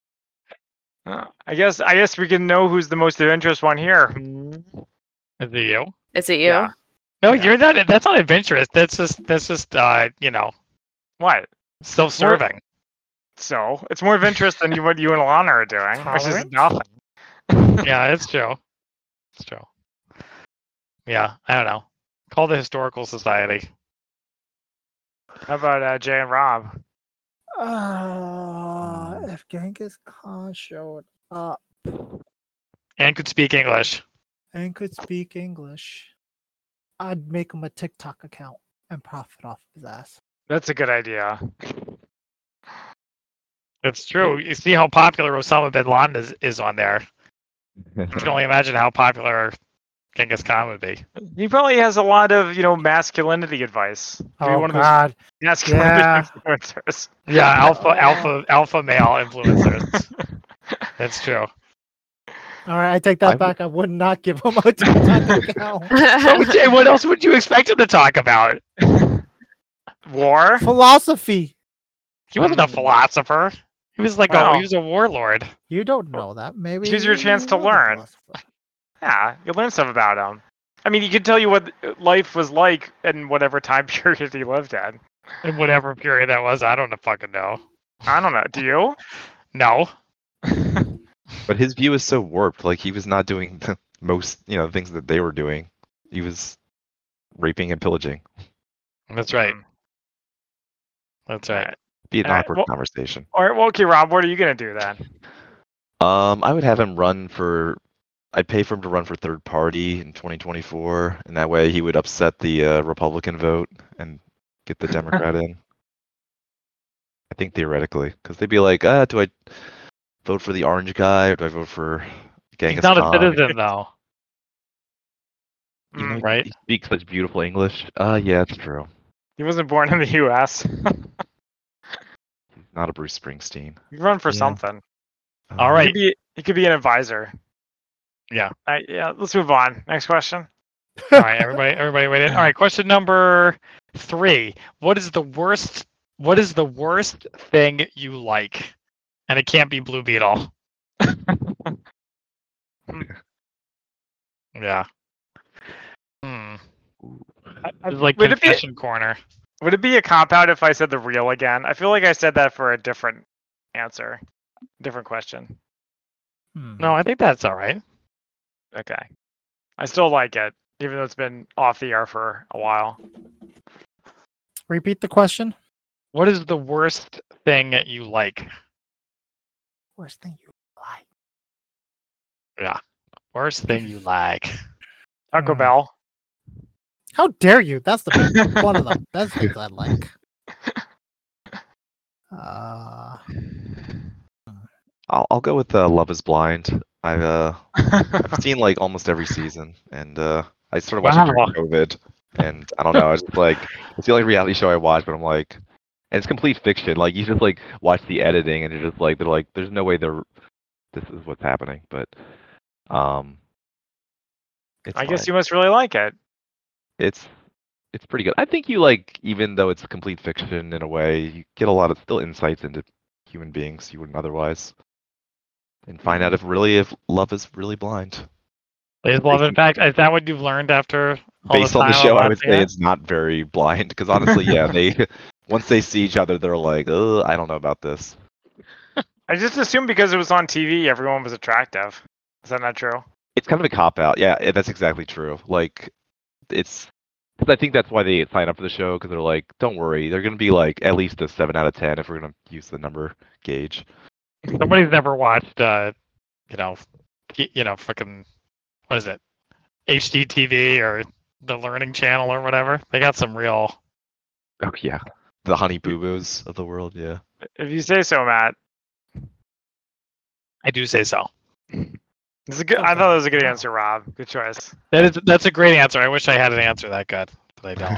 Speaker 1: I guess we can know who's the most of interest one here.
Speaker 4: Is it you?
Speaker 3: Is it you?
Speaker 1: Yeah.
Speaker 4: No,
Speaker 1: Yeah.
Speaker 4: you're not. That's not adventurous. That's just
Speaker 1: What?
Speaker 4: self-serving.
Speaker 1: So it's more of interest than what you and Alana are doing, which is
Speaker 2: Tolerance?
Speaker 1: nothing.
Speaker 4: Yeah, it's true. It's true. Yeah, I don't know. Call the historical society.
Speaker 1: How about Jay and Rob?
Speaker 2: If Genghis Khan showed up
Speaker 4: And could speak English.
Speaker 2: and could speak English, I'd make him a TikTok account and profit off his ass.
Speaker 1: That's a good idea.
Speaker 4: It's true. You see how popular Osama bin Laden is on there. You can only imagine how popular Genghis Khan would be.
Speaker 1: He probably has a lot of, masculinity advice. Maybe
Speaker 2: Oh
Speaker 1: one of those
Speaker 2: God!
Speaker 1: masculinity
Speaker 2: Yeah.
Speaker 1: influencers.
Speaker 4: Yeah, alpha male influencers. That's true.
Speaker 2: All right, I take that back. I would not give him a TikTok account.
Speaker 4: Okay, what else would you expect him to talk about?
Speaker 1: War?
Speaker 2: Philosophy.
Speaker 4: He wasn't a philosopher. He was like
Speaker 1: Wow.
Speaker 4: he was a warlord.
Speaker 2: You don't know that. Maybe
Speaker 1: Here's your chance to
Speaker 2: he was a
Speaker 1: learn.
Speaker 2: philosopher.
Speaker 1: Yeah, you learn stuff about him. I mean, he could tell you what life was like in whatever time period he lived in.
Speaker 4: In whatever period that was, I don't fucking know.
Speaker 1: I don't know. Do you?
Speaker 4: No.
Speaker 5: But his view is so warped. Like, he was not doing the most, things that they were doing. He was raping and pillaging.
Speaker 4: That's right. That's right.
Speaker 5: Be an
Speaker 1: All right,
Speaker 5: awkward
Speaker 1: well-
Speaker 5: conversation.
Speaker 1: All right, well, okay, Rob, what are you going to do then?
Speaker 5: I would have him run for I'd pay for him to run for third party in 2024, and that way he would upset the Republican vote and get the Democrat in. I think theoretically, because they'd be like, do I vote for the orange guy or do I vote for Genghis
Speaker 4: He's not a
Speaker 5: Khan?
Speaker 4: citizen though.
Speaker 5: Even though
Speaker 4: Right?
Speaker 5: he speaks such beautiful English. Yeah, it's true.
Speaker 1: He wasn't born in the U.S.
Speaker 5: He's not a Bruce Springsteen.
Speaker 1: You run for
Speaker 5: Yeah.
Speaker 1: something.
Speaker 4: All right.
Speaker 1: He could be an advisor.
Speaker 4: Yeah.
Speaker 1: Yeah. Let's move on. Next question.
Speaker 4: All right, everybody wait in. All right, question number 3. What is the worst thing you like? And it can't be Blue Beetle. Yeah. It's like
Speaker 1: Would it be-
Speaker 4: confession corner.
Speaker 1: Would it be a cop out if I said the real again? I feel like I said that for a different answer, different question.
Speaker 4: No, I think that's all right.
Speaker 1: Okay. I still like it, even though it's been off the air for a while.
Speaker 2: Repeat the question.
Speaker 4: What is the worst thing you like?
Speaker 2: Worst thing you like.
Speaker 4: Yeah. Worst thing you like.
Speaker 1: Taco
Speaker 2: Hmm.
Speaker 1: Bell.
Speaker 2: How dare you? That's the one of the best things I like.
Speaker 5: I'll go with Love Is Blind. I've seen like almost every season, and I started watching
Speaker 4: Wow.
Speaker 5: during COVID, and I don't know. It's like it's the only reality show I watch, but I'm like, and it's complete fiction. Like you just like watch the editing, and you're just like, they're like, there's no way this is what's happening, but it's
Speaker 1: I guess
Speaker 5: fine.
Speaker 1: you must really like it.
Speaker 5: It's pretty good. I think you like, even though it's complete fiction in a way, you get a lot of still insights into human beings you wouldn't otherwise, and find out if love is really blind.
Speaker 4: Is love, in fact, is that what you've learned after all
Speaker 5: Based
Speaker 4: this
Speaker 5: on the
Speaker 4: time
Speaker 5: show,
Speaker 4: of
Speaker 5: I would
Speaker 4: watching
Speaker 5: say
Speaker 4: it?
Speaker 5: it's not very blind, because honestly, yeah, they once they see each other, they're like, I don't know about this.
Speaker 1: I just assumed because it was on TV, everyone was attractive. Is that not true?
Speaker 5: It's kind of a cop out. Yeah, that's exactly true. Like, it's. Cause I think that's why they sign up for the show, because they're like, don't worry, they're gonna be like at least a 7 out of 10 if we're gonna use the number gauge.
Speaker 4: Somebody's never watched, fucking, what is it, HGTV or the Learning Channel or whatever. They got some real.
Speaker 5: Oh yeah, the Honey Boo Boos of the world. Yeah.
Speaker 1: If you say so, Matt.
Speaker 4: I do say so.
Speaker 1: It's a good. I thought that was a good answer, Rob. Good choice.
Speaker 4: That's a great answer. I wish I had an answer that good, but I don't.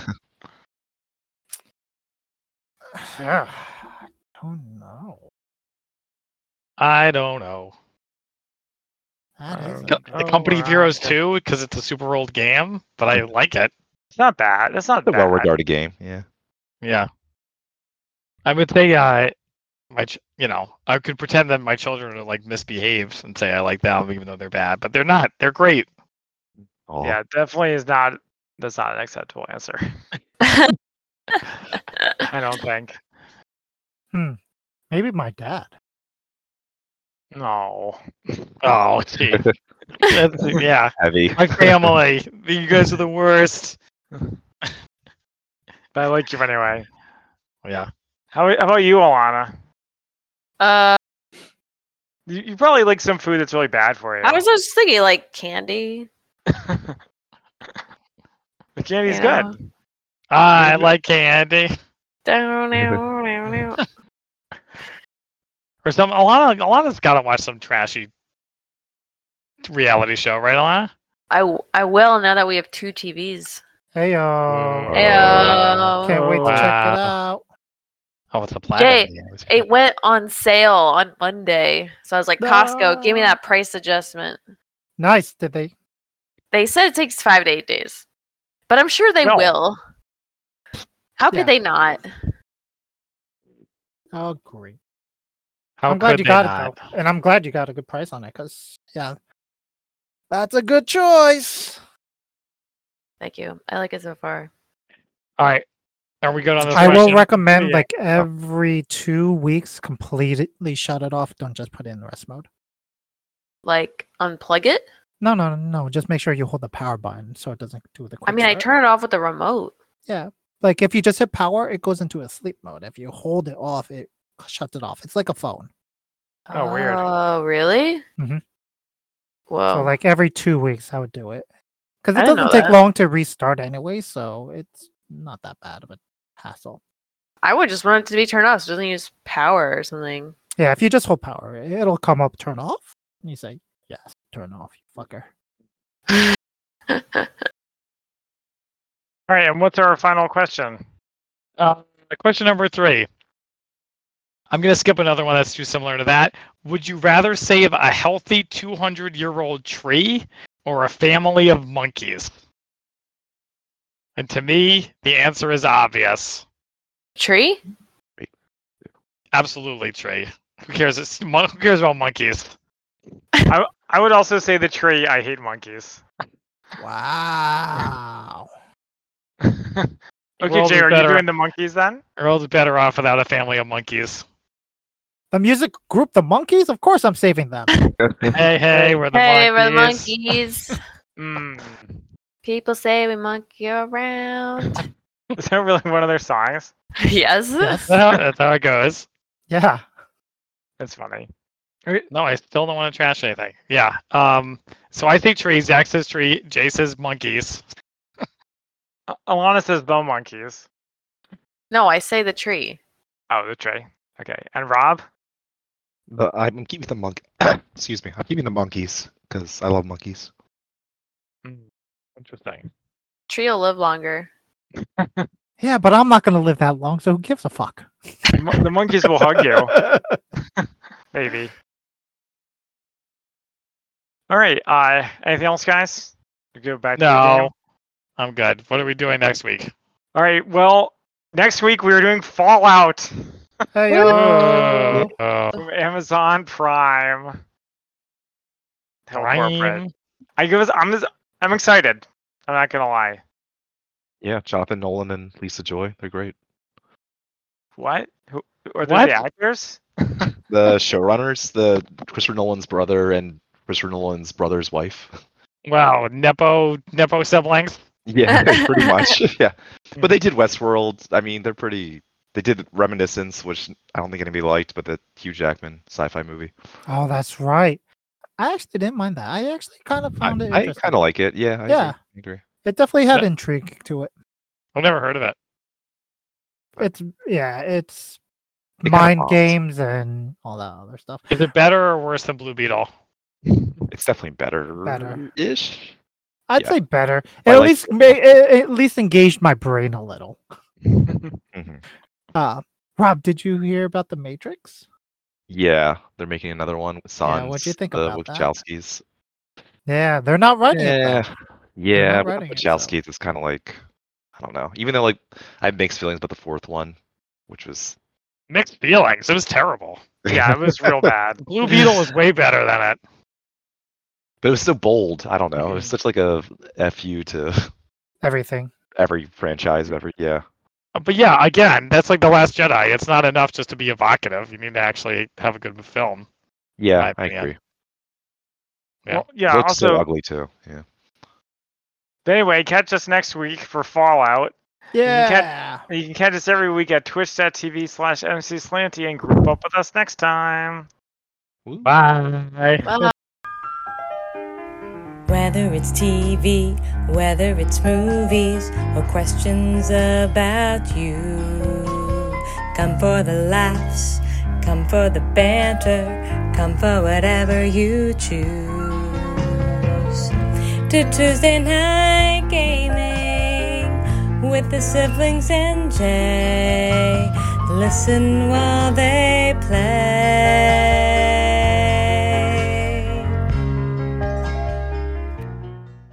Speaker 2: Yeah. Oh no.
Speaker 4: I don't know.
Speaker 2: That is
Speaker 4: The Company of Heroes 2 because it's a super old game, but I like it.
Speaker 1: It's not bad. That's not
Speaker 5: It's a
Speaker 1: bad.
Speaker 5: well-regarded game. Yeah.
Speaker 4: Yeah. I would say I could pretend that my children are like misbehaved and say I like them even though they're bad, but they're not. They're great.
Speaker 5: Oh,
Speaker 1: Yeah, definitely is not. That's not an acceptable answer. I don't think.
Speaker 2: maybe my dad.
Speaker 1: No.
Speaker 4: Oh, gee. Yeah.
Speaker 5: heavy.
Speaker 4: My family. You guys are the worst.
Speaker 1: But I like you anyway.
Speaker 4: Yeah.
Speaker 1: How about you, Alana?
Speaker 3: Uh,
Speaker 1: You probably like some food that's really bad for you.
Speaker 3: I was just thinking like candy.
Speaker 1: The candy's
Speaker 3: Yeah.
Speaker 1: good.
Speaker 4: I like candy.
Speaker 3: Down, down, down, down.
Speaker 4: Or some Alana's gotta watch some trashy reality show, right, Alana?
Speaker 3: I will now that we have 2 TVs.
Speaker 2: Hey yo.
Speaker 3: Heyo.
Speaker 2: Can't wait to check
Speaker 4: Wow.
Speaker 2: it out.
Speaker 4: Oh, it's a platinum.
Speaker 3: It went on sale on Monday. So I was like, Costco, give me that price adjustment.
Speaker 2: Nice. Did they?
Speaker 3: They said it takes 5 to 8 days. But I'm sure they
Speaker 1: No.
Speaker 3: will. How could
Speaker 2: Yeah.
Speaker 3: they not?
Speaker 2: Oh, great.
Speaker 4: How
Speaker 2: I'm glad
Speaker 4: could
Speaker 2: you
Speaker 4: they
Speaker 2: got
Speaker 4: not?
Speaker 2: it though, and I'm glad you got a good price on it. Cause yeah, that's a good choice.
Speaker 3: Thank you. I like it so far.
Speaker 4: All right. Are we good on this
Speaker 2: I will
Speaker 4: question?
Speaker 2: recommend
Speaker 1: Yeah.
Speaker 2: like every 2 weeks, completely shut it off. Don't just put it in rest mode.
Speaker 3: Like unplug it?
Speaker 2: No. Just make sure you hold the power button so it doesn't do the quick
Speaker 3: I mean, I
Speaker 2: start.
Speaker 3: turn it off with the remote.
Speaker 2: Yeah. Like if you just hit power, it goes into a sleep mode. If you hold it off, it shuts it off. It's like a phone.
Speaker 1: Oh, weird.
Speaker 3: Oh, really? Whoa.
Speaker 2: So like every 2 weeks, I would do it because
Speaker 3: I
Speaker 2: it
Speaker 3: didn't
Speaker 2: doesn't
Speaker 3: know
Speaker 2: take
Speaker 3: that.
Speaker 2: long to restart anyway, so it's not that bad of a hassle.
Speaker 3: I would just want it to be turned off so it doesn't use power or something.
Speaker 2: Yeah, if you just hold power, it'll come up turn off, and you say yes, turn off, you fucker.
Speaker 1: All right, and what's our final question?
Speaker 4: Question number 3. I'm going to skip another one that's too similar to that. Would you rather save a healthy 200-year-old tree or a family of monkeys? And to me, the answer is obvious.
Speaker 3: Tree?
Speaker 4: Absolutely, tree. Who cares? Who cares about monkeys?
Speaker 1: I would also say the tree. I hate monkeys.
Speaker 2: Wow.
Speaker 1: Okay,
Speaker 4: World
Speaker 1: Jay,
Speaker 4: is
Speaker 1: are you
Speaker 4: better-
Speaker 1: doing the monkeys then?
Speaker 4: The world's better off without a family of monkeys.
Speaker 2: The music group, the Monkeys. Of course, I'm saving them.
Speaker 4: Hey, we're the
Speaker 3: Hey,
Speaker 4: monkeys.
Speaker 3: we're the monkeys.
Speaker 1: Mm.
Speaker 3: People say we monkey around.
Speaker 1: Is that really one of their songs?
Speaker 3: Yes.
Speaker 2: Yes.
Speaker 4: That's how it goes.
Speaker 2: Yeah.
Speaker 1: That's funny.
Speaker 4: No, I still don't want to trash anything. Yeah. So I think tree. Zach says tree. Jay says monkeys.
Speaker 1: Alana says the monkeys.
Speaker 3: No, I say the tree.
Speaker 1: Oh, the tree. Okay, and Rob?
Speaker 5: I'm keeping the monk. Excuse me. I'm keeping the monkeys because I love monkeys.
Speaker 4: Interesting.
Speaker 3: Tree will live longer.
Speaker 2: Yeah, but I'm not gonna live that long, so who gives a fuck?
Speaker 1: The monkeys will hug you, maybe. All right. Anything else, guys? We go back to the
Speaker 4: No,
Speaker 1: game?
Speaker 4: I'm good. What are we doing next week?
Speaker 1: All right. Well, next week we're doing Fallout
Speaker 2: Hey,
Speaker 1: from Amazon Prime. Hell, corporate.
Speaker 4: Prime.
Speaker 1: I'm excited. I'm not gonna lie.
Speaker 5: Yeah, Jonathan Nolan and Lisa Joy. They're great.
Speaker 1: What? Who are they?
Speaker 4: What?
Speaker 1: The actors?
Speaker 5: The showrunners, the Christopher Nolan's brother and Christopher Nolan's brother's wife.
Speaker 4: Wow, Nepo siblings.
Speaker 5: Yeah, pretty much. Yeah, but they did Westworld. I mean, They did Reminiscence, which I don't think anybody liked, but the Hugh Jackman sci-fi movie.
Speaker 2: Oh, that's right. I actually didn't mind that. I actually kind of found it
Speaker 5: I
Speaker 2: interesting.
Speaker 5: kind of like it. Yeah. I
Speaker 2: Yeah.
Speaker 5: agree.
Speaker 2: It definitely had
Speaker 4: Yeah.
Speaker 2: intrigue to it.
Speaker 4: I've never heard of it.
Speaker 2: It's
Speaker 5: It kinda
Speaker 2: mind
Speaker 5: bombs.
Speaker 2: games and all that other stuff.
Speaker 4: Is it better or worse than Blue Beetle?
Speaker 5: It's definitely better.
Speaker 2: Better.
Speaker 5: Ish.
Speaker 2: I'd
Speaker 5: Yeah.
Speaker 2: say better.
Speaker 5: I
Speaker 2: At
Speaker 5: like
Speaker 2: least it at least engaged my brain a little.
Speaker 5: Mhm.
Speaker 2: Rob, did you hear about the Matrix?
Speaker 5: Yeah, they're making another one with Sans.
Speaker 2: Yeah, what'd you think
Speaker 5: the
Speaker 2: about that?
Speaker 5: Wachowskis.
Speaker 2: Yeah, they're not writing it.
Speaker 5: Yeah,
Speaker 2: though.
Speaker 5: yeah,
Speaker 2: not
Speaker 5: but the
Speaker 2: writing it, so-
Speaker 5: Wachowskis is kind of like, I don't know. Even though like I have mixed feelings about the fourth one, which was
Speaker 4: Mixed feelings. It was terrible.
Speaker 1: Yeah, it was real bad.
Speaker 4: Blue Beetle was way better than it.
Speaker 5: but it was so bold. I don't know. It was such like a fu to
Speaker 2: Everything.
Speaker 5: every franchise, yeah.
Speaker 4: But yeah, again, that's like The Last Jedi. It's not enough just to be evocative. You need to actually have a good film.
Speaker 5: Yeah,
Speaker 4: my
Speaker 5: I
Speaker 4: opinion.
Speaker 5: agree.
Speaker 4: Yeah.
Speaker 1: Well, yeah.
Speaker 5: Looks
Speaker 1: Also,
Speaker 5: so ugly too. Yeah.
Speaker 1: anyway, catch us next week for Fallout.
Speaker 2: Yeah.
Speaker 1: You can catch us every week at twitch.tv/MCSlanty and group up with us next time.
Speaker 4: Bye.
Speaker 3: Bye.
Speaker 6: Whether it's TV, whether it's movies, or questions about you. Come for the laughs, come for the banter, come for whatever you choose. To Tuesday Night Gaming with the siblings and Jay. Listen while they play.